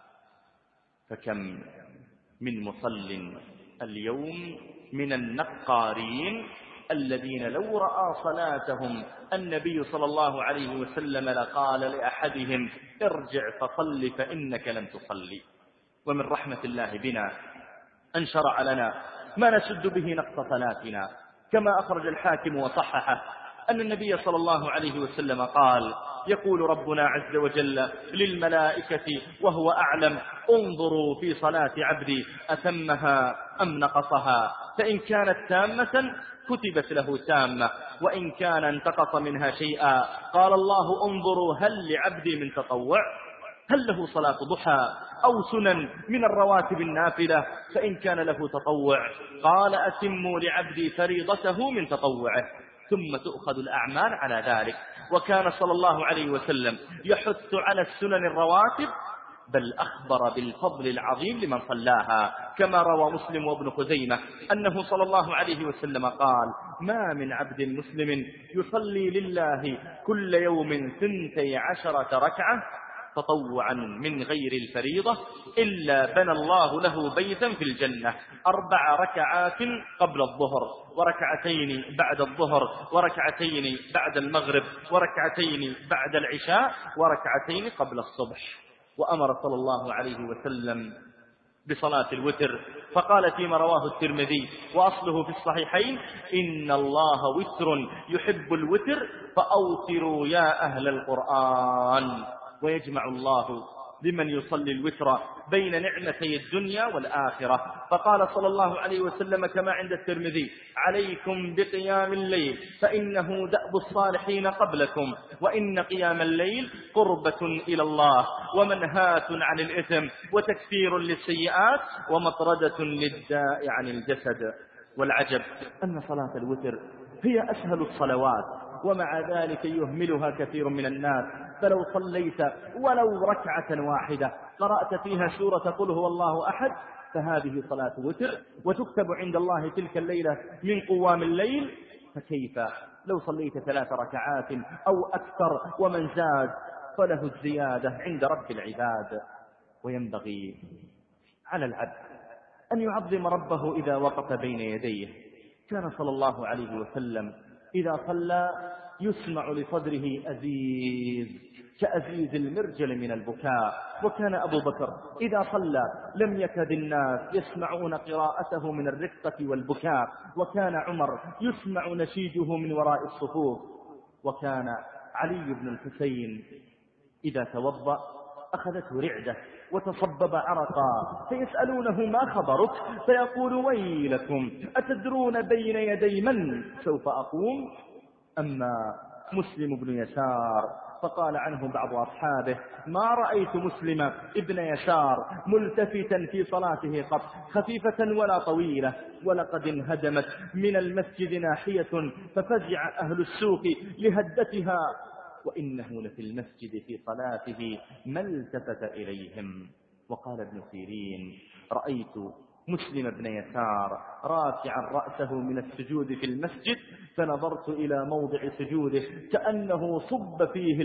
فكم من مصل اليوم من النقارين الذين لو رأى صلاتهم النبي صلى الله عليه وسلم لقال لأحدهم ارجع فصل فإنك لم تصلي. ومن رحمة الله بنا أن شرع لنا ما نسد به نقص صلاتنا، كما أخرج الحاكم وصححه أن النبي صلى الله عليه وسلم قال يقول ربنا عز وجل للملائكة وهو أعلم انظروا في صلاة عبدي أتمها أم نقصها، فإن كانت تامة كتبت له تامة، وإن كان انتقص منها شيئا قال الله انظروا هل لعبدي من تطوع، هل له صلاة ضحى أو سنن من الرواتب النافلة، فإن كان له تطوع قال أتموا لعبدي فريضته من تطوعه، ثم تؤخذ الأعمال على ذلك. وكان صلى الله عليه وسلم يحث على السنن الرواتب، بل أخبر بالفضل العظيم لمن صلاها، كما روى مسلم وابن خزيمة أنه صلى الله عليه وسلم قال ما من عبد مسلم يصلي لله كل يوم ثنتي عشرة ركعة تطوعا من غير الفريضة إلا بنى الله له بيتا في الجنة، أربع ركعات قبل الظهر، وركعتين بعد الظهر، وركعتين بعد المغرب، وركعتين بعد العشاء، وركعتين قبل الصبح. وأمر صلى الله عليه وسلم بصلاة الوتر، فقال فيما رواه الترمذي وأصله في الصحيحين إن الله وتر يحب الوتر فأوتروا يا أهل القرآن. ويجمع الله لمن يصلي الوتر بين نعمتي الدنيا والآخرة، فقال صلى الله عليه وسلم كما عند الترمذي عليكم بقيام الليل فإنه دأب الصالحين قبلكم، وإن قيام الليل قربة إلى الله ومنهاة عن الإثم وتكفير للسيئات ومطردة للداء عن الجسد. والعجب أن صلاة الوتر هي أسهل الصلوات، ومع ذلك يهملها كثير من الناس. فلو صليت ولو ركعة واحدة قرأت فيها سورة قل هو الله أحد فهذه صلاة وتر، وتكتب عند الله تلك الليلة من قوام الليل. فكيف لو صليت ثلاث ركعات أو أكثر، ومن زاد فله الزيادة عند رب العباد. وينبغي على العبد أن يعظم ربه إذا وقف بين يديه. كان صلى الله عليه وسلم إذا صلى يسمع لصدره أزيز كأزيز المرجل من البكاء. وكان أبو بكر إذا صلى لم يكد الناس يسمعون قراءته من الرقة والبكاء. وكان عمر يسمع نشيجه من وراء الصفوف. وكان علي بن الحسين إذا توضأ أخذته رعدة وتصبب عرقا، فيسألونه ما خبرك؟ فيقول ويلكم أتدرون بين يدي من سوف أقوم؟ أما مسلم بن يسار فقال عنه بعض أصحابه ما رأيت مسلم ابن يسار ملتفتا في صلاته قط خفيفة ولا طويلة، ولقد انهدمت من المسجد ناحية ففزع أهل السوق لهدتها، وإنه لفي المسجد في صلاته ما التفت إليهم. وقال ابن سيرين رأيت مسلم بن يسار رافعا رأسه من السجود في المسجد فنظرت إلى موضع سجوده كأنه صب فيه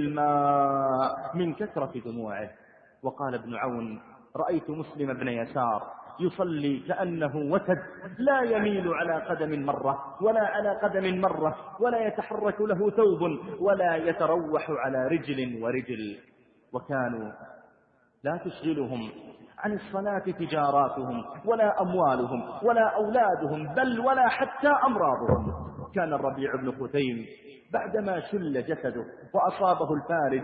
الماء من كثرة دموعه. وقال ابن عون رأيت مسلم بن يسار يصلي كأنه وتد لا يميل على قدم مرة ولا على قدم مرة، ولا يتحرك له ثوب ولا يتروح على رجل ورجل. وكانوا لا تشغلهم عن الصلاة تجاراتهم ولا أموالهم ولا أولادهم، بل ولا حتى أمراضهم. كان الربيع بن خثيم بعدما شل جسده وأصابه الفارج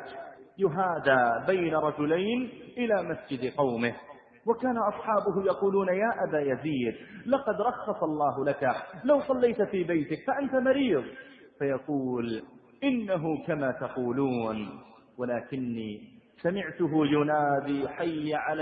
يهادى بين رجلين إلى مسجد قومه، وكان أصحابه يقولون يا أبا يزيد لقد رخص الله لك لو صليت في بيتك فأنت مريض، فيقول إنه كما تقولون ولكني سمعته ينادي حي على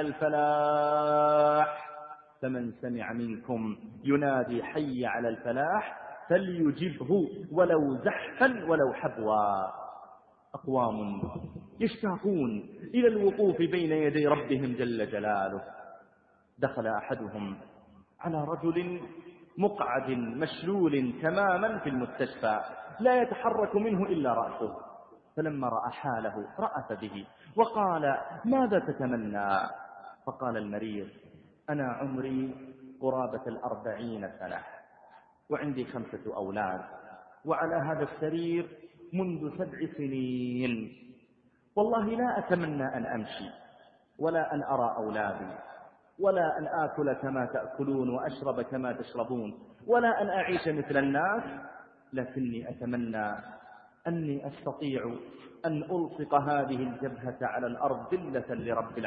الفلاح، فمن سمع منكم ينادي حي على الفلاح فليجبه ولو زحفا ولو حبوا. أقوام يشتاقون إلى الوقوف بين يدي ربهم جل جلاله. دخل أحدهم على رجل مقعد مشلول تماما في المستشفى لا يتحرك منه إلا رأسه، فلما رأى حاله رأف به وقال ماذا تتمنى؟ فقال المريض أنا عمري قرابة الأربعين سنة وعندي خمسة أولاد، وعلى هذا السرير منذ سبع سنين، والله لا أتمنى أن أمشي ولا أن أرى أولادي ولا أن آكل كما تأكلون وأشرب كما تشربون ولا أن أعيش مثل الناس، لكني أتمنى أني أستطيع أن ألصق هذه الجبهة على الأرض ذلة لرب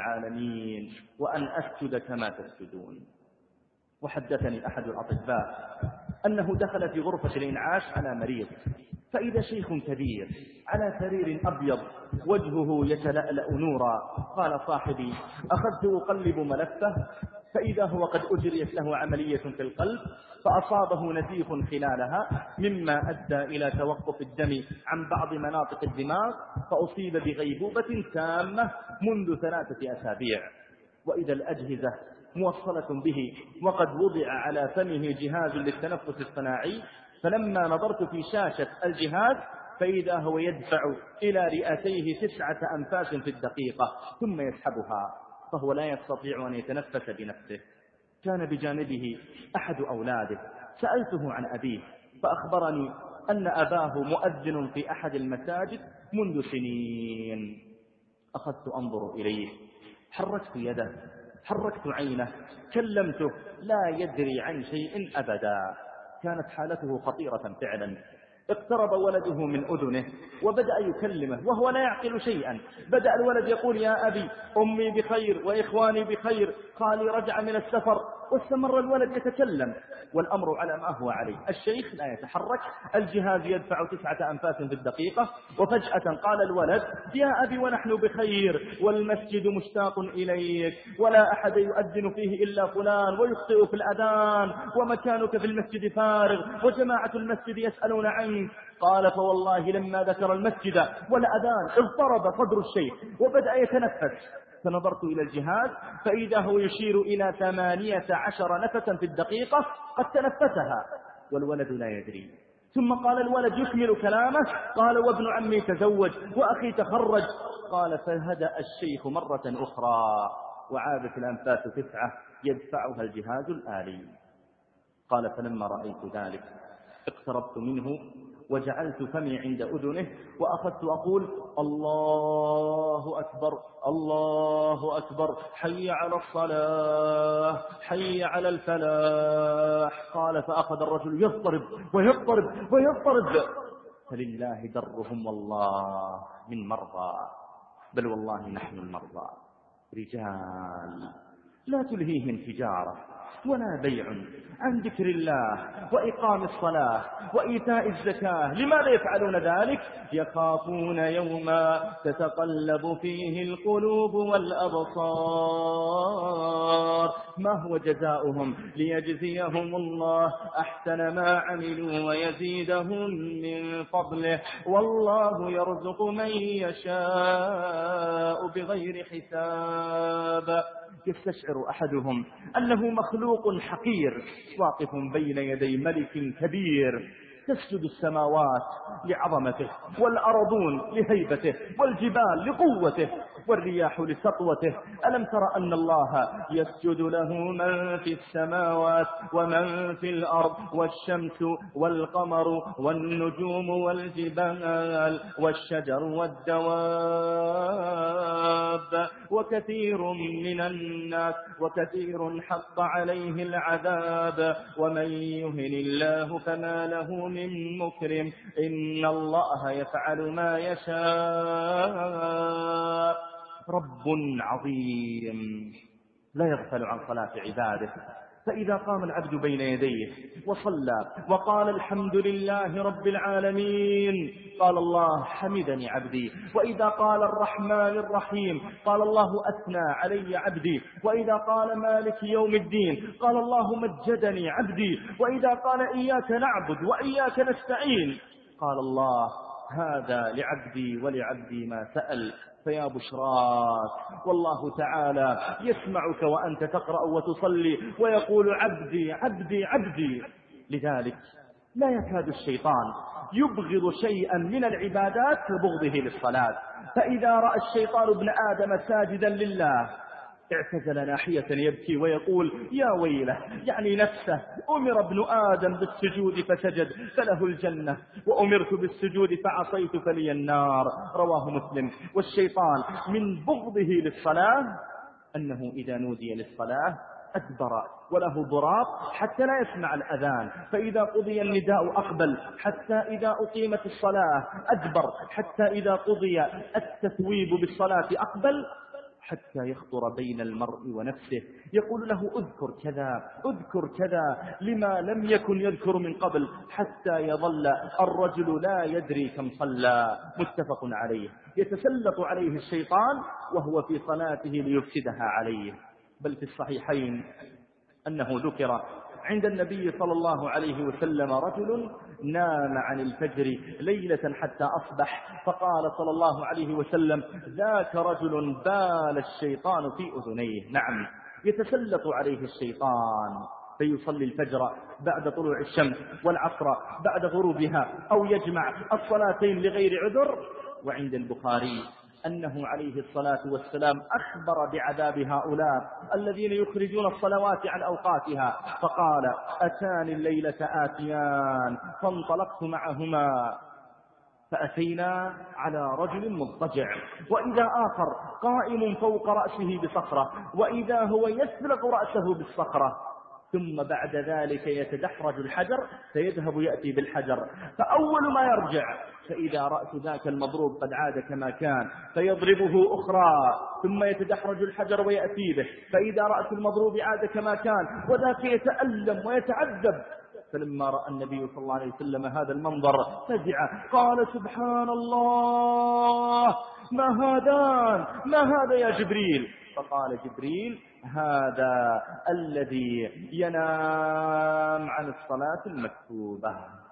العالمين وأن أسجد كما تسجدون. وحدثني أحد الأطباء أنه دخل في غرفة الإنعاش على مريض، فإذا شيخ كبير على سرير أبيض وجهه يتلألأ نورا. قال صاحبي: أخذت أقلب ملفه فإذا هو قد أجريت له عملية في القلب فأصابه نزيف خلالها مما أدى إلى توقف الدم عن بعض مناطق الدماغ، فأصيب بغيبوبة تامة منذ ثلاثة أسابيع. وإذا الأجهزة موصلة به وقد وضع على فمه جهاز للتنفس الصناعي، فلما نظرت في شاشة الجهاز فإذا هو يدفع إلى رئتيه تسعة أنفاس في الدقيقة ثم يسحبها، فهو لا يستطيع أن يتنفس بنفسه. كان بجانبه أحد أولاده، سألته عن أبيه فأخبرني أن أباه مؤذن في أحد المساجد منذ سنين. أخذت أنظر إليه، حركت يده، حركت عينه، كلمته، لا يدري عن شيء أبدا. كانت حالته خطيرة فعلا. اقترب ولده من أذنه وبدأ يكلمه وهو لا يعقل شيئا. بدأ الولد يقول: يا أبي، أمي بخير وإخواني بخير، خالي رجع من السفر. واستمر الولد يتكلم والأمر على ما هو عليه. الشيخ لا يتحرك، الجهاز يدفع تسعة أنفاس في الدقيقة. وفجأة قال الولد: يا أبي، ونحن بخير والمسجد مشتاق إليك، ولا أحد يؤذن فيه إلا فلان ويخطئ في الأذان، ومكانك في المسجد فارغ وجماعة المسجد يسألون عنك. قال: فوالله لما ذكر المسجد والأذان اضطرب صدر الشيخ وبدأ يتنفس. فنظرت إلى الجهاز فإذا هو يشير إلى ثمانية عشر نفسا في الدقيقة قد تنفسها والولد لا يدري. ثم قال الولد يكمل كلامه: قال: وابن عمي تزوج وأخي تخرج. قال: فهدأ الشيخ مرة أخرى وعادت الأنفاس تسعة يدفعها الجهاز الآلي. قال: فلما رأيت ذلك اقتربت منه وجعلت فمي عند أذنه وأخذت أقول: الله أكبر، الله أكبر، حي على الصلاة، حي على الفلاح. قال: فأخذ الرجل يضطرب ويضطرب ويضطرب. فلله درهم والله من مرضى، بل والله نحن المرضى. رجال لا تلهيهم تجارة ولا بيع عن ذكر الله وإقام الصلاة وإيتاء الزكاة. لماذا يفعلون ذلك؟ يخافون يوما تتقلب فيه القلوب والأبصار. ما هو جزاؤهم؟ ليجزيهم الله أحسن ما عملوا ويزيدهم من فضله، والله يرزق من يشاء بغير حساب. يستشعر أحدهم أنه مخلوق حقير واقف بين يدي ملك كبير، تسجد السماوات لعظمته والأرضون لهيبته والجبال لقوته والرياح لسطوته. ألم تر أن الله يسجد له من في السماوات ومن في الأرض، والشمس والقمر والنجوم والجبال والشجر والدواب وكثير من الناس وكثير حق عليه العذاب، ومن يهن الله فما له من مكرم، إن الله يفعل ما يشاء. رب عظيم لا يغفل عن صلاة عباده، فإذا قام العبد بين يديه وصلى وقال الحمد لله رب العالمين قال الله حمدني عبدي، وإذا قال الرحمن الرحيم قال الله أثنى علي عبدي، وإذا قال مالك يوم الدين قال الله مجدني عبدي، وإذا قال إياك نعبد وإياك نستعين قال الله هذا لعبدي ولعبدي ما سأل. فيا بشراك، والله تعالى يسمعك وأنت تقرأ وتصلي ويقول عبدي عبدي عبدي. لذلك لا يكاد الشيطان يبغض شيئا من العبادات كبغضه للصلاة، فإذا رأى الشيطان ابن آدم ساجدا لله اعتزل ناحية يبكي ويقول يا ويله، يعني نفسه، أمر ابن آدم بالسجود فسجد فله الجنة، وأمرت بالسجود فعصيت فلي النار. رواه مسلم. والشيطان من بغضه للصلاة أنه إذا نودي للصلاة أدبر وله ضراب حتى لا يسمع الأذان، فإذا قضي النداء أقبل، حتى إذا أقيمت الصلاة أدبر، حتى إذا قضي التثويب بالصلاة أقبل، حتى يخطر بين المرء ونفسه، يقول له اذكر كذا اذكر كذا لما لم يكن يذكر من قبل، حتى يظل الرجل لا يدري كم صلى. متفق عليه. يتسلط عليه الشيطان وهو في صلاته ليفسدها عليه. بل في الصحيحين أنه ذكر عند النبي صلى الله عليه وسلم رجل نام عن الفجر ليلة حتى أصبح، فقال صلى الله عليه وسلم ذاك رجل بال الشيطان في أذنيه. نعم، يتسلط عليه الشيطان فيصلي الفجر بعد طلوع الشمس والعصر بعد غروبها، أو يجمع الصلاتين لغير عذر. وعند البخاري أنه عليه الصلاة والسلام أخبر بعذاب هؤلاء الذين يخرجون الصلوات عن أوقاتها، فقال أتاني الليلة آتيان فانطلقت معهما فأتينا على رجل مضطجع، وإذا آخر قائم فوق رأسه بصخرة، وإذا هو يسلق رأسه بالصخرة، ثم بعد ذلك يتدحرج الحجر فيذهب يأتي بالحجر، فأول ما يرجع فإذا رأس ذاك المضروب قد عاد كما كان فيضربه أخرى، ثم يتدحرج الحجر ويأتي به، فإذا رأس المضروب عاد كما كان، وذاك يتألم ويتعذب. فلما رأى النبي صلى الله عليه وسلم هذا المنظر فزع، قال سبحان الله ما هذان ما هذا يا جبريل؟ فقال جبريل هذا الذي ينام عن الصلاة المكتوبة.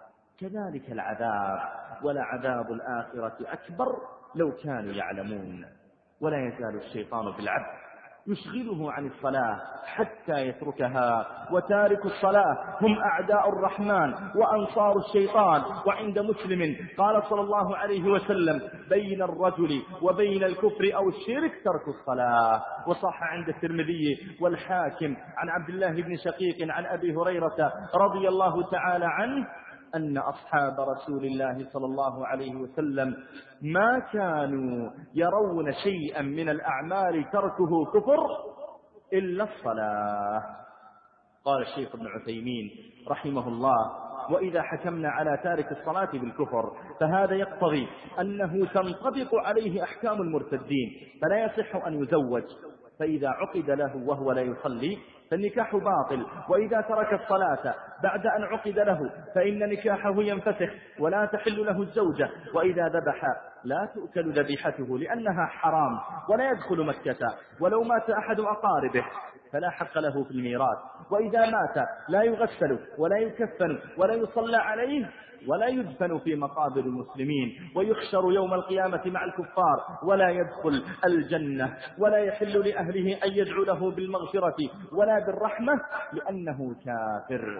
كذلك العذاب، ولعذاب الآخرة أكبر لو كانوا يعلمون. ولا يزال الشيطان بالعبد يشغله عن الصلاة حتى يتركها، وتارك الصلاة هم أعداء الرحمن وأنصار الشيطان. وعند مسلم قال صلى الله عليه وسلم بين الرجل وبين الكفر أو الشرك ترك الصلاة. وصح عند الترمذي والحاكم عن عبد الله بن شقيق عن أبي هريرة رضي الله تعالى عنه أن أصحاب رسول الله صلى الله عليه وسلم ما كانوا يرون شيئا من الأعمال تركه كفر إلا الصلاة. قال الشيخ ابن عثيمين رحمه الله وإذا حكمنا على تارك الصلاة بالكفر فهذا يقتضي أنه تنطبق عليه أحكام المرتدين، فلا يصح أن يزوج، فإذا عقد له وهو لا يصلي فالنكاح باطل، وإذا ترك الصلاة بعد أن عقد له فإن نكاحه ينفسخ ولا تحل له الزوجة، وإذا ذبح لا تؤكل ذبيحته لأنها حرام ولا يدخل مكة، ولو مات أحد أقاربه فلا حق له في الميراث، وإذا مات لا يغسل ولا يكفن ولا يصلى عليه ولا يدفن في مقابر المسلمين، ويحشر يوم القيامة مع الكفار ولا يدخل الجنة، ولا يحل لأهله أن يدعو له بالمغفرة ولا بالرحمة لأنه كافر.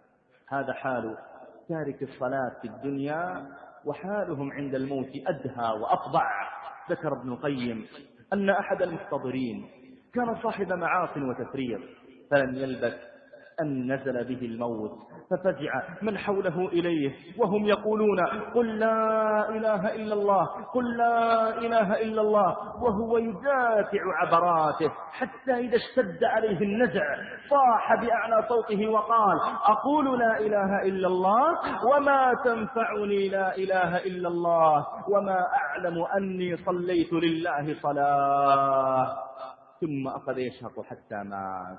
هذا حال تارك الصلاة في الدنيا، وحالهم عند الموت أدهى وأفظع. ذكر ابن القيم أن أحد المحتضرين كان صاحب معاص وتفريط، فلم يلبث أن نزل به الموت ففزع من حوله إليه وهم يقولون قل لا إله إلا الله قل لا إله إلا الله، وهو يدافع عبراته حتى إذا اشتد عليه النزع صاح بأعلى صوته وقال أقول لا إله إلا الله وما تنفعني لا إله إلا الله وما أعلم أني صليت لله صلاة، ثم أخذ يشهق حتى مات.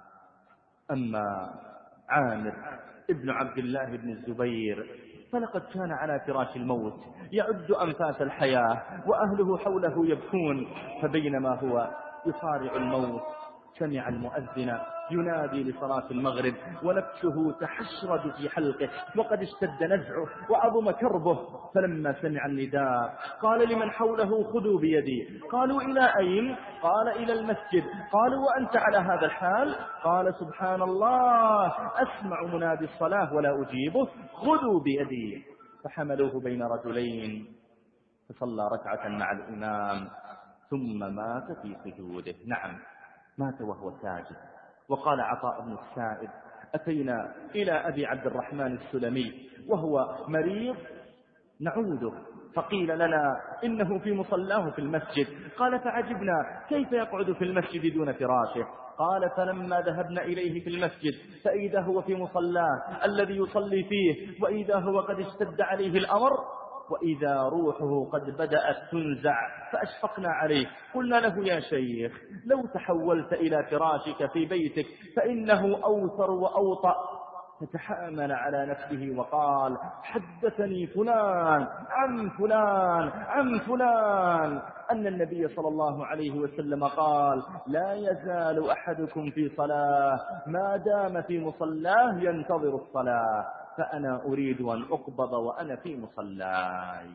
أما عامر ابن عبد الله بن الزبير فلقد كان على فراش الموت يعد أنفاس الحياة وأهله حوله يبكون، فبينما هو يصارع الموت سمع المؤذن ينادي لصلاة المغرب ونفسه تحشرد في حلقه وقد اشتد نزعه وعظم كربه، فلما سمع النداء قال لمن حوله خذوا بيدي، قالوا إلى أين؟ قال إلى المسجد. قالوا وأنت على هذا الحال؟ قال سبحان الله أسمع منادي الصلاة ولا أجيبه، خذوا بيدي. فحملوه بين رجلين فصلى ركعة مع الإمام ثم مات في سجوده. نعم مات وهو ساجد. وقال عطاء بن السائب أتينا إلى أبي عبد الرحمن السلمي وهو مريض نعوده، فقيل لنا إنه في مصلاه في المسجد، قال فعجبنا كيف يقعد في المسجد دون فراشه؟ قال فلما ذهبنا إليه في المسجد فإذا هو في مصلاه الذي يصلي فيه، وإذا هو قد اشتد عليه الأمر وإذا روحه قد بدأت تنزع فأشفقنا عليه، قلنا له يا شيخ لو تحولت إلى فراشك في بيتك فإنه أوثر وأوطأ. فتحامل على نفسه وقال حدثني فلان عن فلان عن فلان أن النبي صلى الله عليه وسلم قال لا يزال أحدكم في صلاة ما دام في مصلاه ينتظر الصلاة، فأنا أريد أن أقبض وأنا في مصلاي.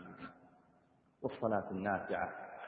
والصلاة النافعة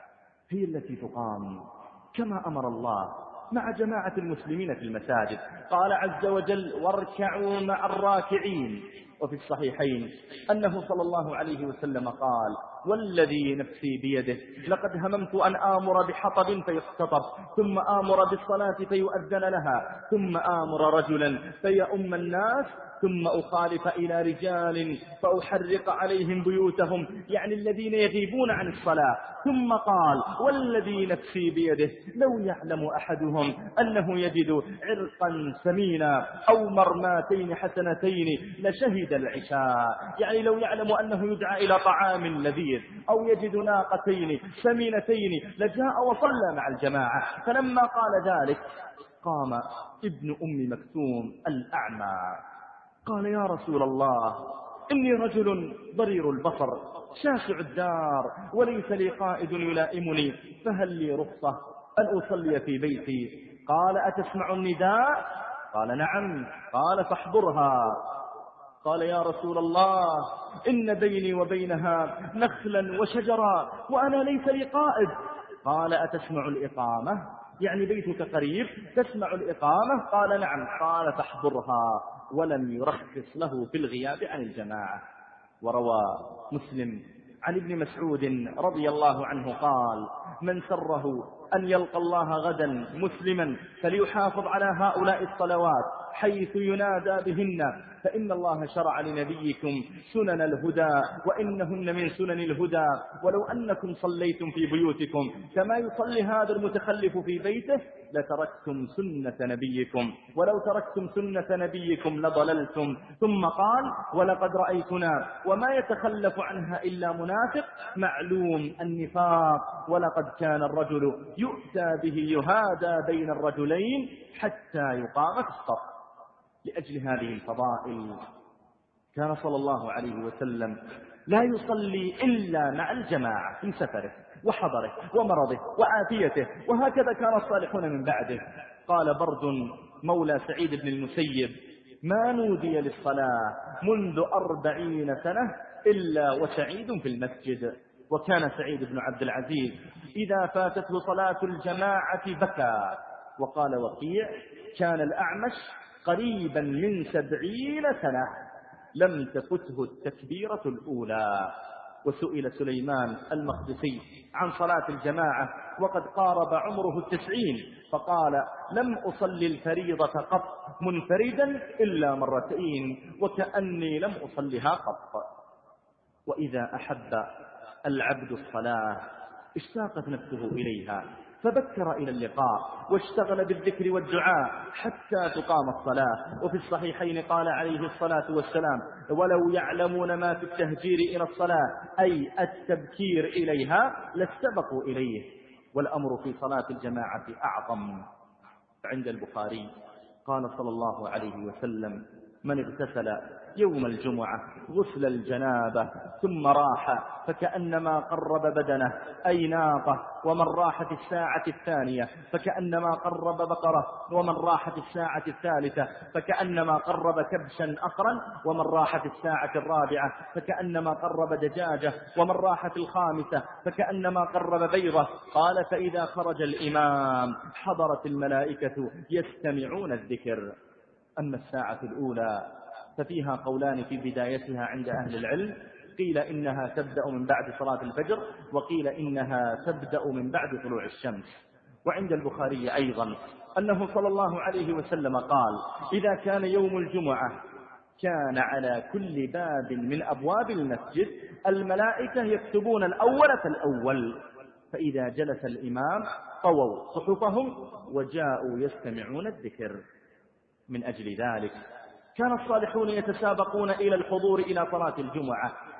هي التي تقام كما أمر الله مع جماعة المسلمين في المساجد، قال عز وجل واركعوا مع الراكعين. وفي الصحيحين أنه صلى الله عليه وسلم قال والذي نفسي بيده لقد هممت أن آمر بحطب فيختطب ثم آمر بالصلاة فيؤذن لها ثم آمر رجلا فيؤم الناس ثم أخالف إلى رجال فأحرق عليهم بيوتهم، يعني الذين يغيبون عن الصلاة. ثم قال والذي نفسي بيده لو يعلم أحدهم أنه يجد عرقا سمينا أو مرماتين حسنتين لشهد العشاء، يعني لو يعلم أنه يدعى إلى طعام لذيذ أو يجد ناقتين سمينتين لجاء وصلى مع الجماعة. فلما قال ذلك قام ابن أم مكتوم الأعمى قال يا رسول الله إني رجل ضرير البصر شاسع الدار وليس لي قائد يلائمني، فهل لي رخصة أن أصلي في بيتي؟ قال أتسمع النداء؟ قال نعم. قال فاحضرها. قال يا رسول الله إن بيني وبينها نخلا وشجرا وأنا ليس لي قائد. قال أتسمع الإقامة؟ يعني بيتك قريب تسمع الإقامة؟ قال نعم. قال فاحضرها. ولم يرخص له في الغياب عن الجماعة. وروى مسلم عن ابن مسعود رضي الله عنه قال من سره أن يلقى الله غدا مسلما فليحافظ على هؤلاء الصلوات حيث ينادى بهن، فإن الله شرع لنبيكم سنن الهدى وإنهن من سنن الهدى، ولو أنكم صليتم في بيوتكم كما يصلي هذا المتخلف في بيته لتركتم سنة نبيكم، ولو تركتم سنة نبيكم لضللتم. ثم قال ولقد رأيتنا وما يتخلف عنها إلا منافق معلوم النفاق، ولقد كان الرجل يؤتى به يهادى بين الرجلين حتى يقام في الصف. لأجل هذه الفضائل كان صلى الله عليه وسلم لا يصلي إلا مع الجماعة في سفره وحضره ومرضه وعافيته، وهكذا كان الصالحون من بعده. قال برد مولى سعيد بن المسيب ما نودي للصلاة منذ أربعين سنة إلا وسعيد في المسجد. وكان سعيد بن عبد العزيز إذا فاتته صلاة الجماعة بكى. وقال وقيع كان الأعمش قريبا من سبعين سنة لم تفته التكبيرة الأولى. وسئل سليمان المقدسي عن صلاة الجماعة وقد قارب عمره التسعين فقال لم أصلي الفريضة قط منفردا إلا مرتين وكأني لم أصلها قط. وإذا أحب العبد الصلاة اشتاقت نفسه إليها فبكر إلى اللقاء واشتغل بالذكر والدعاء حتى تقام الصلاة. وفي الصحيحين قال عليه الصلاة والسلام ولو يعلمون ما في التهجير إلى الصلاة أي التبكير إليها لاستبقوا إليه. والأمر في صلاة الجماعة أعظم. عند البخاري قال صلى الله عليه وسلم من اغتسل يوم الجمعة غسل الجنابة ثم راح فكأنما قرب بدنه أي ناقة، ومن راح في الساعة الثانية فكأنما قرب بقرة، ومن راح في الساعة الثالثة فكأنما قرب كبشا أقرا، ومن راح في الساعة الرابعة فكأنما قرب دجاجة، ومن راح في الخامسة فكأنما قرب بيضة. قال فإذا خرج الإمام حضرت الملائكة يستمعون الذكر. أما الساعة الأولى ففيها قولان في بدايتها عند أهل العلم، قيل إنها تبدأ من بعد صلاة الفجر وقيل إنها تبدأ من بعد طلوع الشمس. وعند البخاري أيضا أنه صلى الله عليه وسلم قال إذا كان يوم الجمعة كان على كل باب من أبواب المسجد الملائكة يكتبون الأول فالأول، فإذا جلس الإمام طووا صحفهم وجاءوا يستمعون الذكر. من أجل ذلك كان الصالحون يتسابقون إلى الحضور إلى صلاة الجمعة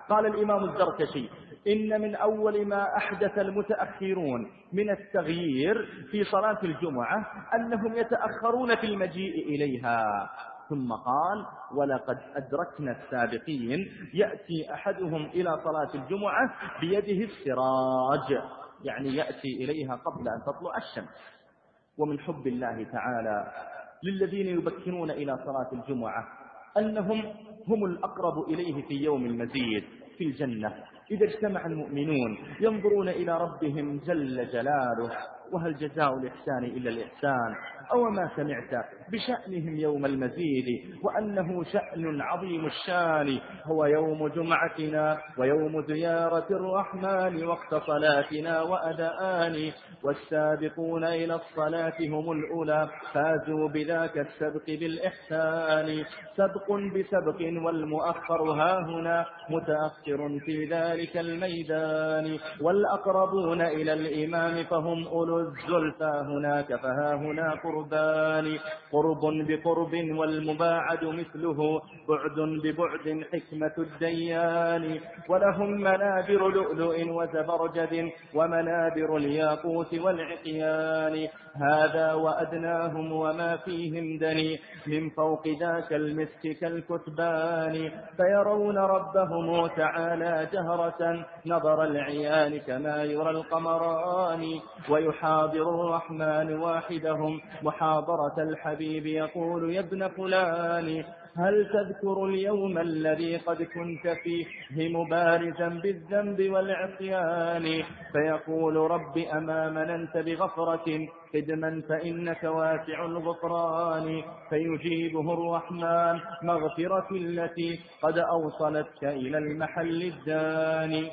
قال الإمام الزركشي إن من أول ما أحدث المتأخرون من التغيير في صلاة الجمعة أنهم يتأخرون في المجيء إليها. ثم قال ولقد أدركنا السابقين يأتي أحدهم إلى صلاة الجمعة بيده السراج، يعني يأتي إليها قبل أن تطلع الشمس. ومن حب الله تعالى للذين يبكرون إلى صلاة الجمعة أنهم هم الأقرب إليه في يوم المزيد في الجنة. إذا اجتمع المؤمنون ينظرون إلى ربهم جل جلاله، وهل جزاء الإحسان إلا الإحسان؟ أو ما سمعت بشأنهم يوم المزيد وأنه شأن عظيم الشان، هو يوم جمعتنا ويوم زيارة الرحمن وقت صلاتنا وأدآن، والسابقون إلى الصلاة هم الأولى فازوا بذاك السبق بالإحسان، سبق بسبق والمؤخر هاهنا متأخر في ذلك الميدان، والأقربون إلى الإمام فهم أولو الزلفى هناك فهاهنا قربان، قرب بقرب والمباعد مثله بعد ببعد حكمة الديان، ولهم منابر لؤلؤ وزبرجد ومنابر الياقوت والعقيان، هذا وأدناهم وما فيهم دني من فوق ذاك المسك كالكتبان، فيرون ربهم تعالى جهرة نظر العيان كما يرى القمران، ويحاضر الرحمن واحدهم محاضرة الحبيب يقول يا ابن فلان هل تذكر اليوم الذي قد كنت فيه مبارزا بالذنب والعصيان، فيقول رب أما مننت بغفرة قدما فإنك واسع الغفران، فيجيبه الرحمن مغفرة التي قد أوصلتك إلى المحل الداني،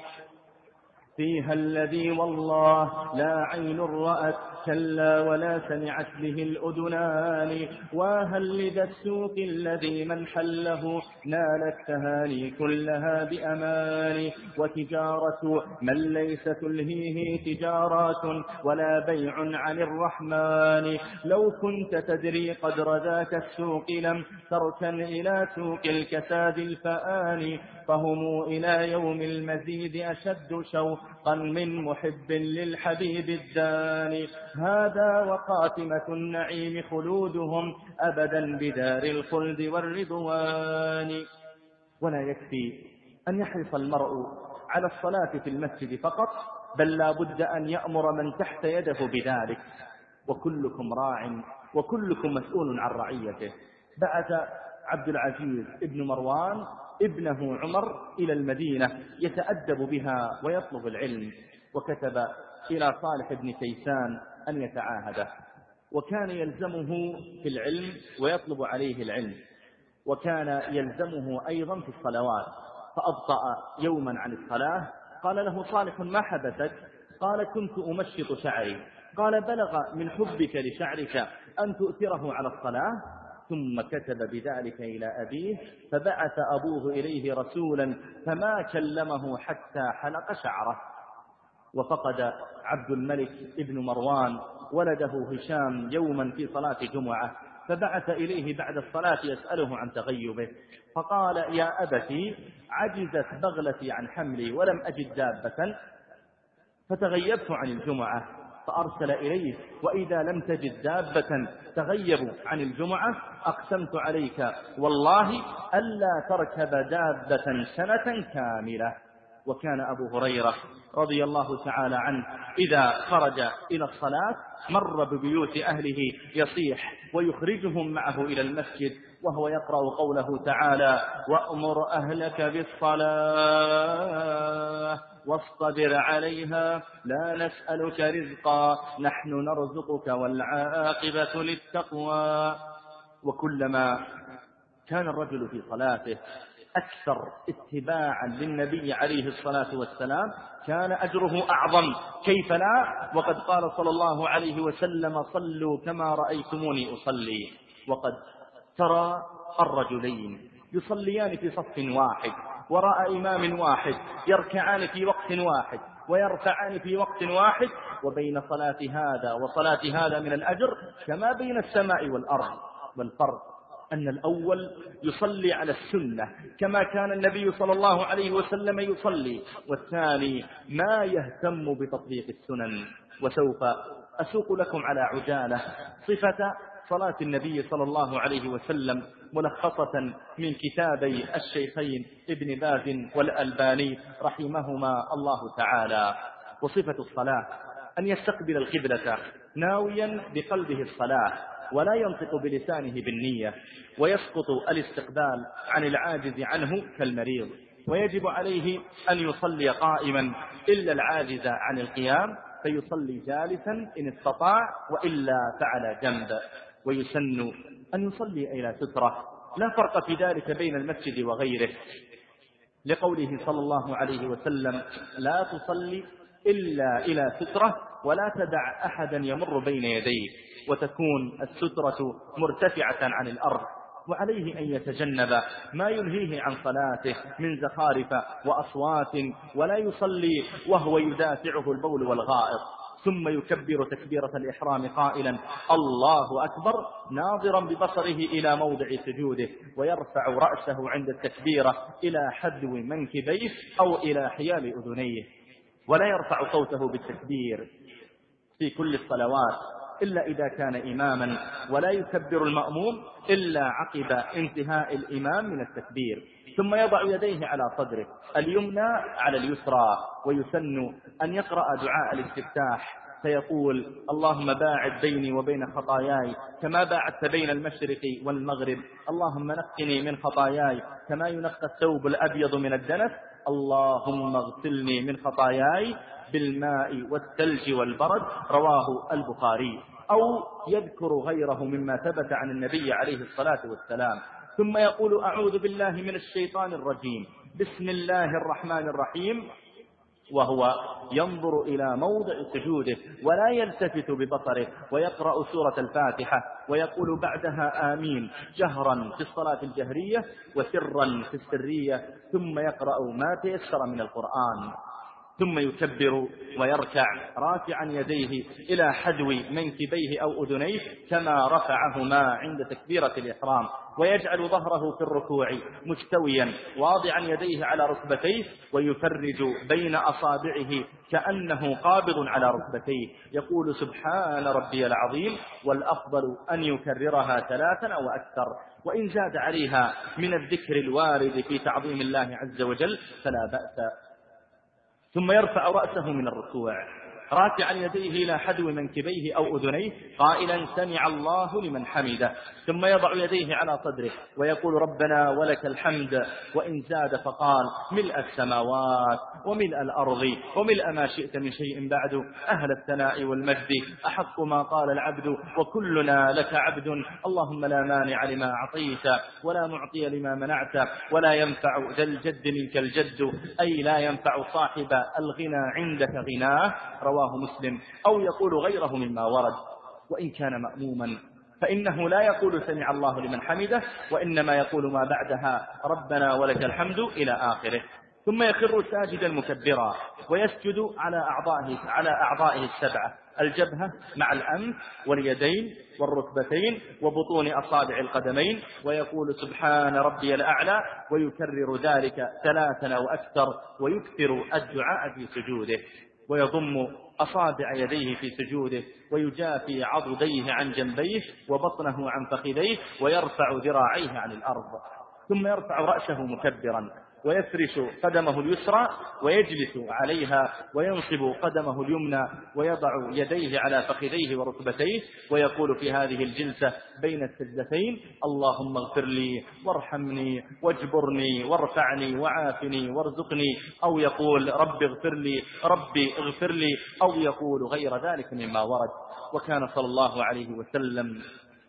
فيها الذي والله لا عين رأت كلا ولا سمعت به الأذنان، وهل لذا السوق الذي من حله نال التهاني كلها بأمان، وتجارة من ليس تلهيه تجارات ولا بيع عن الرحمن، لو كنت تدري قدر ذاك السوق لم تركن إلى سوق الكساد الفآن، فهم إلى يوم المزيد أشد شوقا من محب للحبيب الداني، هذا وقاتمة النعيم خلودهم أبدا بدار الخلد والرضوان. ولا يكفي أن يحرص المرء على الصلاة في المسجد فقط، بل لا بد أن يأمر من تحت يده بذلك، وكلكم راع وكلكم مسؤول عن رعيته. بعث عبد العزيز ابن مروان ابنه عمر إلى المدينة يتأدب بها ويطلب العلم، وكتب إلى صالح بن كيسان أن يتعاهده، وكان يلزمه في العلم ويطلب عليه العلم، وكان يلزمه أيضا في الصلوات، فأبطأ يوما عن الصلاة. قال له صالح ما حدثك؟ قال كنت أمشط شعري. قال بلغ من حبك لشعرك أن تؤثره على الصلاة؟ ثم كتب بذلك إلى أبيه، فبعث أبوه إليه رسولا فما كلمه حتى حلق شعره. وفقد عبد الملك ابن مروان ولده هشام يوما في صلاة جمعة، فبعث إليه بعد الصلاة يسأله عن تغيبه، فقال يا أبتي عجزت بغلتي عن حملي ولم أجد دابة فتغيبت عن الجمعة، فأرسل إليه وإذا لم تجد دابة تغيب عن الجمعة أقسمت عليك والله ألا تركب دابة سنة كاملة. وكان أبو هريرة رضي الله تعالى عنه إذا خرج إلى الصلاة مر ببيوت أهله يصيح ويخرجهم معه إلى المسجد وهو يقرأ قوله تعالى وأمر أهلك بالصلاة واصطبر عليها لا نسألك رزقا نحن نرزقك والعاقبة للتقوى. وكلما كان الرجل في صلاته أكثر اتباعا للنبي عليه الصلاة والسلام كان أجره أعظم، كيف لا؟ وقد قال صلى الله عليه وسلم صلوا كما رأيتموني أصلي. وقد ترى الرجلين يصليان في صف واحد وراء إمام واحد، يركعان في وقت واحد ويرفعان في وقت واحد، وبين صلاة هذا وصلاة هذا من الأجر كما بين السماء والأرض. والفرق أن الأول يصلي على السنة كما كان النبي صلى الله عليه وسلم يصلي، والثاني ما يهتم بتطبيق السنن. وسوف أسوق لكم على عجالة صفة صلاة النبي صلى الله عليه وسلم ملخصة من كتابي الشيخين ابن باز والألباني رحمهما الله تعالى. وصفة الصلاة أن يستقبل القبلة ناويا بقلبه الصلاة، ولا ينطق بلسانه بالنية، ويسقط الاستقبال عن العاجز عنه كالمريض، ويجب عليه أن يصلي قائما إلا العاجز عن القيام فيصلي جالسا إن استطاع، وإلا فعلى جنب. ويسن أن يصلي إلى سترة، لا فرق في ذلك بين المسجد وغيره، لقوله صلى الله عليه وسلم: لا تصلي إلا إلى سترة ولا تدع أحدا يمر بين يديك، وتكون السترة مرتفعة عن الأرض. وعليه أن يتجنب ما ينهيه عن صلاته من زخارف وأصوات، ولا يصلي وهو يدافعه البول والغائط. ثم يكبر تكبيرة الإحرام قائلا: الله أكبر، ناظرا ببصره إلى موضع سجوده، ويرفع رأسه عند التكبيرة إلى حذو منكبيه أو إلى حيال أذنيه، ولا يرفع صوته بالتكبير في كل الصلوات إلا إذا كان إماما، ولا يكبر المأموم إلا عقب انتهاء الإمام من التكبير. ثم يضع يديه على صدره، اليمنى على اليسرى، ويسن أن يقرأ دعاء الاستفتاح فيقول: اللهم باعد بيني وبين خطاياي كما باعدت بين المشرق والمغرب، اللهم نقني من خطاياي كما ينقى الثوب الأبيض من الدنس، اللهم اغسلني من خطاياي بالماء والثلج والبرد. رواه البخاري. أو يذكر غيره مما ثبت عن النبي عليه الصلاة والسلام. ثم يقول: أعوذ بالله من الشيطان الرجيم، بسم الله الرحمن الرحيم، وهو ينظر إلى موضع سجوده ولا يلتفت ببصره، ويقرأ سورة الفاتحة، ويقول بعدها آمين جهرا في الصلاة الجهرية وسرا في السرية، ثم يقرأ ما تيسر من القرآن. ثم يكبر ويركع رافعا يديه إلى حذو منكبيه أو أذنيه كما رفعهما عند تكبيرة الإحرام، ويجعل ظهره في الركوع مستويا واضعا يديه على ركبتيه، ويفرج بين أصابعه كأنه قابض على ركبتيه، يقول: سبحان ربي العظيم. والأفضل أن يكررها ثلاثا أو أكثر، وإن زاد عليها من الذكر الوارد في تعظيم الله عز وجل فلا بأس. ثم يرفع رأسه من الركوع رافعا يديه إلى حذو منكبيه أو أذنيه قائلا: سمع الله لمن حمده. ثم يضع يديه على صدره ويقول: ربنا ولك الحمد. وإن زاد فقال: ملء السماوات وملء الأرض وملء ما شئت من شيء بعد، أهل الثناء والمجد أحق ما قال العبد، وكلنا لك عبد، اللهم لا مانع لما أعطيت ولا معطي لما منعت ولا ينفع ذا الجد منك الجد، أي لا ينفع صاحب الغنى عندك غناه. رواه مسلم. أو يقول غيره مما ورد. وإن كان مأموما فإنه لا يقول سمع الله لمن حمده، وإنما يقول ما بعدها: ربنا ولك الحمد إلى آخره. ثم يخر ساجدا مكبرا ويسجد على أعضائه على أعضائه السبعة: الجبهة مع الأنف واليدين والركبتين وبطون أصابع القدمين، ويقول: سبحان ربي الأعلى، ويكرر ذلك ثلاثا أو أكثر، ويكثر الدعاء في سجوده، ويضم أصابع يديه في سجوده، ويجافي عضديه عن جنبيه وبطنه عن فخذيه، ويرفع ذراعيه عن الأرض. ثم يرفع رأسه مكبرا ويفرش قدمه اليسرى ويجلس عليها، وينصب قدمه اليمنى، ويضع يديه على فخذيه وركبتيه، ويقول في هذه الجلسة بين السجدتين: اللهم اغفر لي وارحمني واجبرني وارفعني وعافني وارزقني. أو يقول: رب اغفر لي ربي اغفر لي. أو يقول غير ذلك مما ورد. وكان صلى الله عليه وسلم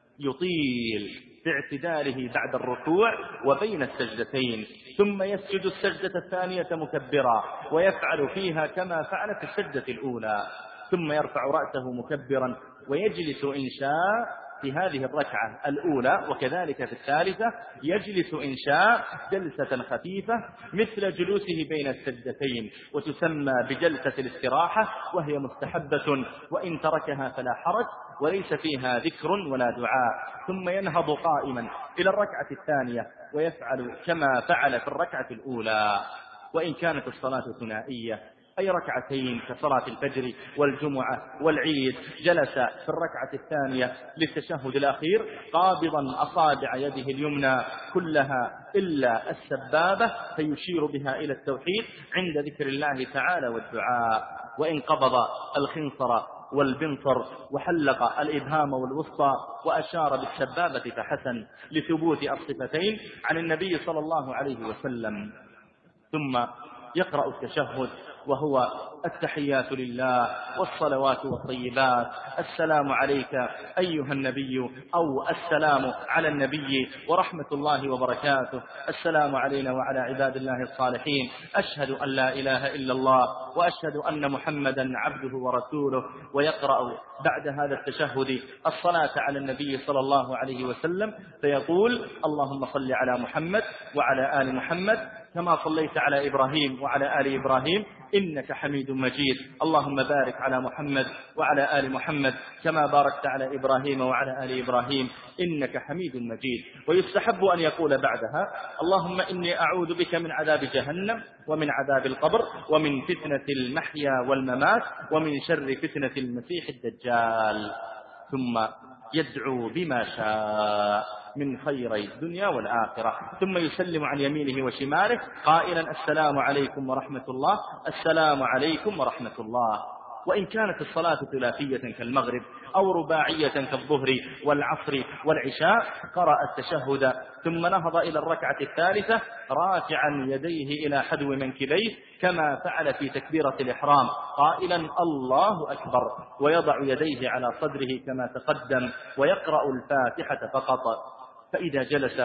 يطيل في اعتداله بعد الركوع وبين السجدتين، ثم يسجد السجدة الثانية مكبرا، ويفعل فيها كما فعل في السجدة الأولى، ثم يرفع رأسه مكبرا ويجلس إن شاء في هذه الركعة الأولى وكذلك في الثالثة يجلس إن شاء جلسة خفيفة مثل جلوسه بين السجدتين، وتسمى بجلسة الاستراحة، وهي مستحبة وإن تركها فلا حرج، وليس فيها ذكر ولا دعاء. ثم ينهض قائما إلى الركعة الثانية ويفعل كما فعل في الركعة الأولى. وإن كانت الصلاة ثنائية أي ركعتين كصلاة الفجر والجمعة والعيد، جلس في الركعة الثانية للتشهد الأخير قابضا أصابع يده اليمنى كلها إلا السبابة، فيشير بها إلى التوحيد عند ذكر الله تعالى والدعاء. وإن قبض الخنصر والبنصر وحلق الإبهام والوسطى وأشار بالسبابة فحسن، لثبوت الصفتين عن النبي صلى الله عليه وسلم. ثم يقرأ التشهد وهو التحيات لله والصلوات والطيبات، السلام عليك أيها النبي، أو السلام على النبي ورحمة الله وبركاته، السلام علينا وعلى عباد الله الصالحين، أشهد أن لا إله إلا الله وأشهد أن محمدا عبده ورسوله. ويقرأ بعد هذا التشهد الصلاة على النبي صلى الله عليه وسلم، فيقول اللهم صل على محمد وعلى آل محمد كما صليت على إبراهيم وعلى آل إبراهيم إنك حميد مجيد، اللهم بارك على محمد وعلى آل محمد كما باركت على إبراهيم وعلى آل إبراهيم إنك حميد مجيد. ويستحب أن يقول بعدها اللهم إني أعوذ بك من عذاب جهنم ومن عذاب القبر ومن فتنة المحيا والممات ومن شر فتنة المسيح الدجال. ثم يدعو بما شاء من خيري الدنيا والآخرة، ثم يسلم عن يمينه وشماله قائلا السلام عليكم ورحمة الله، السلام عليكم ورحمة الله. وإن كانت الصلاة ثلاثية كالمغرب أو رباعية كالظهر والعصر والعشاء قرأ التشهد ثم نهض إلى الركعة الثالثة رافعا يديه إلى حدو منكبيه كما فعل في تكبيرة الإحرام قائلا الله أكبر، ويضع يديه على صدره كما تقدم، ويقرأ الفاتحة فقط. فإذا جلس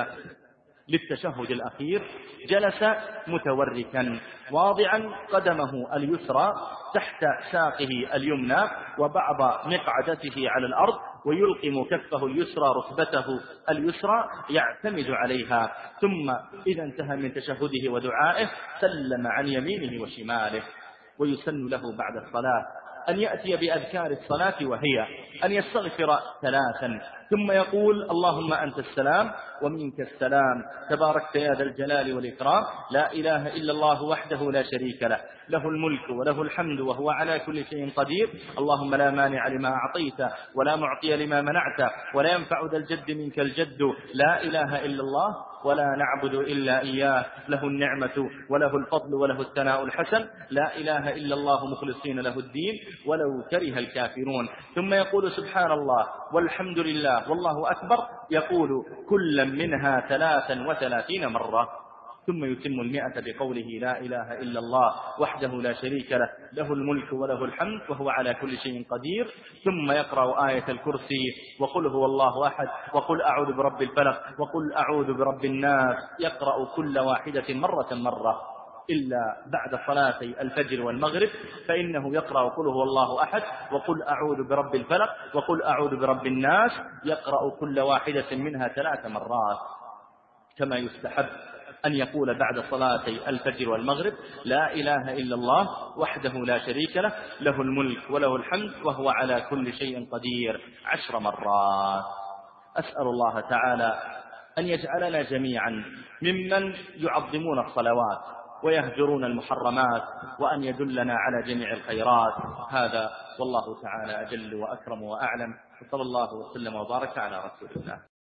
للتشهد الأخير جلس متوركا واضعا قدمه اليسرى تحت ساقه اليمنى وبعض مقعدته على الأرض، ويلقم كفه اليسرى ركبته اليسرى يعتمد عليها. ثم إذا انتهى من تشهده ودعائه سلم عن يمينه وشماله. ويسن له بعد الصلاة أن يأتي بأذكار الصلاة، وهي أن يستغفر ثلاثا ثم يقول اللهم أنت السلام ومنك السلام تباركت يا ذا الجلال والإكرام، لا إله إلا الله وحده لا شريك له، له الملك وله الحمد وهو على كل شيء قدير، اللهم لا مانع لما أعطيت ولا معطي لما منعت ولا ينفع ذا الجد منك الجد، لا إله إلا الله ولا نعبد إلا إياه، له النعمة وله الفضل وله الثناء الحسن، لا إله إلا الله مخلصين له الدين ولو كره الكافرون. ثم يقول سبحان الله والحمد لله والله أكبر، يقول كلا منها ثلاثا وثلاثين مرة. ثم يتم المئة بقوله لا إله إلا الله وحده لا شريك له، له الملك وله الحمد وهو على كل شيء قدير. ثم يقرأ آية الكرسي وقل هو الله أحد وقل أعوذ برب الفلق وقل أعوذ برب الناس، يقرأ كل واحدة مرة مرة، إلا بعد صلاتي الفجر والمغرب فإنه يقرأ قل هو الله أحد وقل أعوذ برب الفلق وقل أعوذ برب الناس، يقرأ كل واحدة منها ثلاث مرات. كما يستحب أن يقول بعد صلاتي الفجر والمغرب لا إله إلا الله وحده لا شريك له، له الملك وله الحمد وهو على كل شيء قدير عشر مرات. أسأل الله تعالى أن يجعلنا جميعا ممن يعظمون الصلوات ويهجرون المحرمات، وأن يدلنا على جميع الخيرات. هذا والله تعالى أجل وأكرم وأعلم، وصلى الله وسلم وبارك على رسول الله.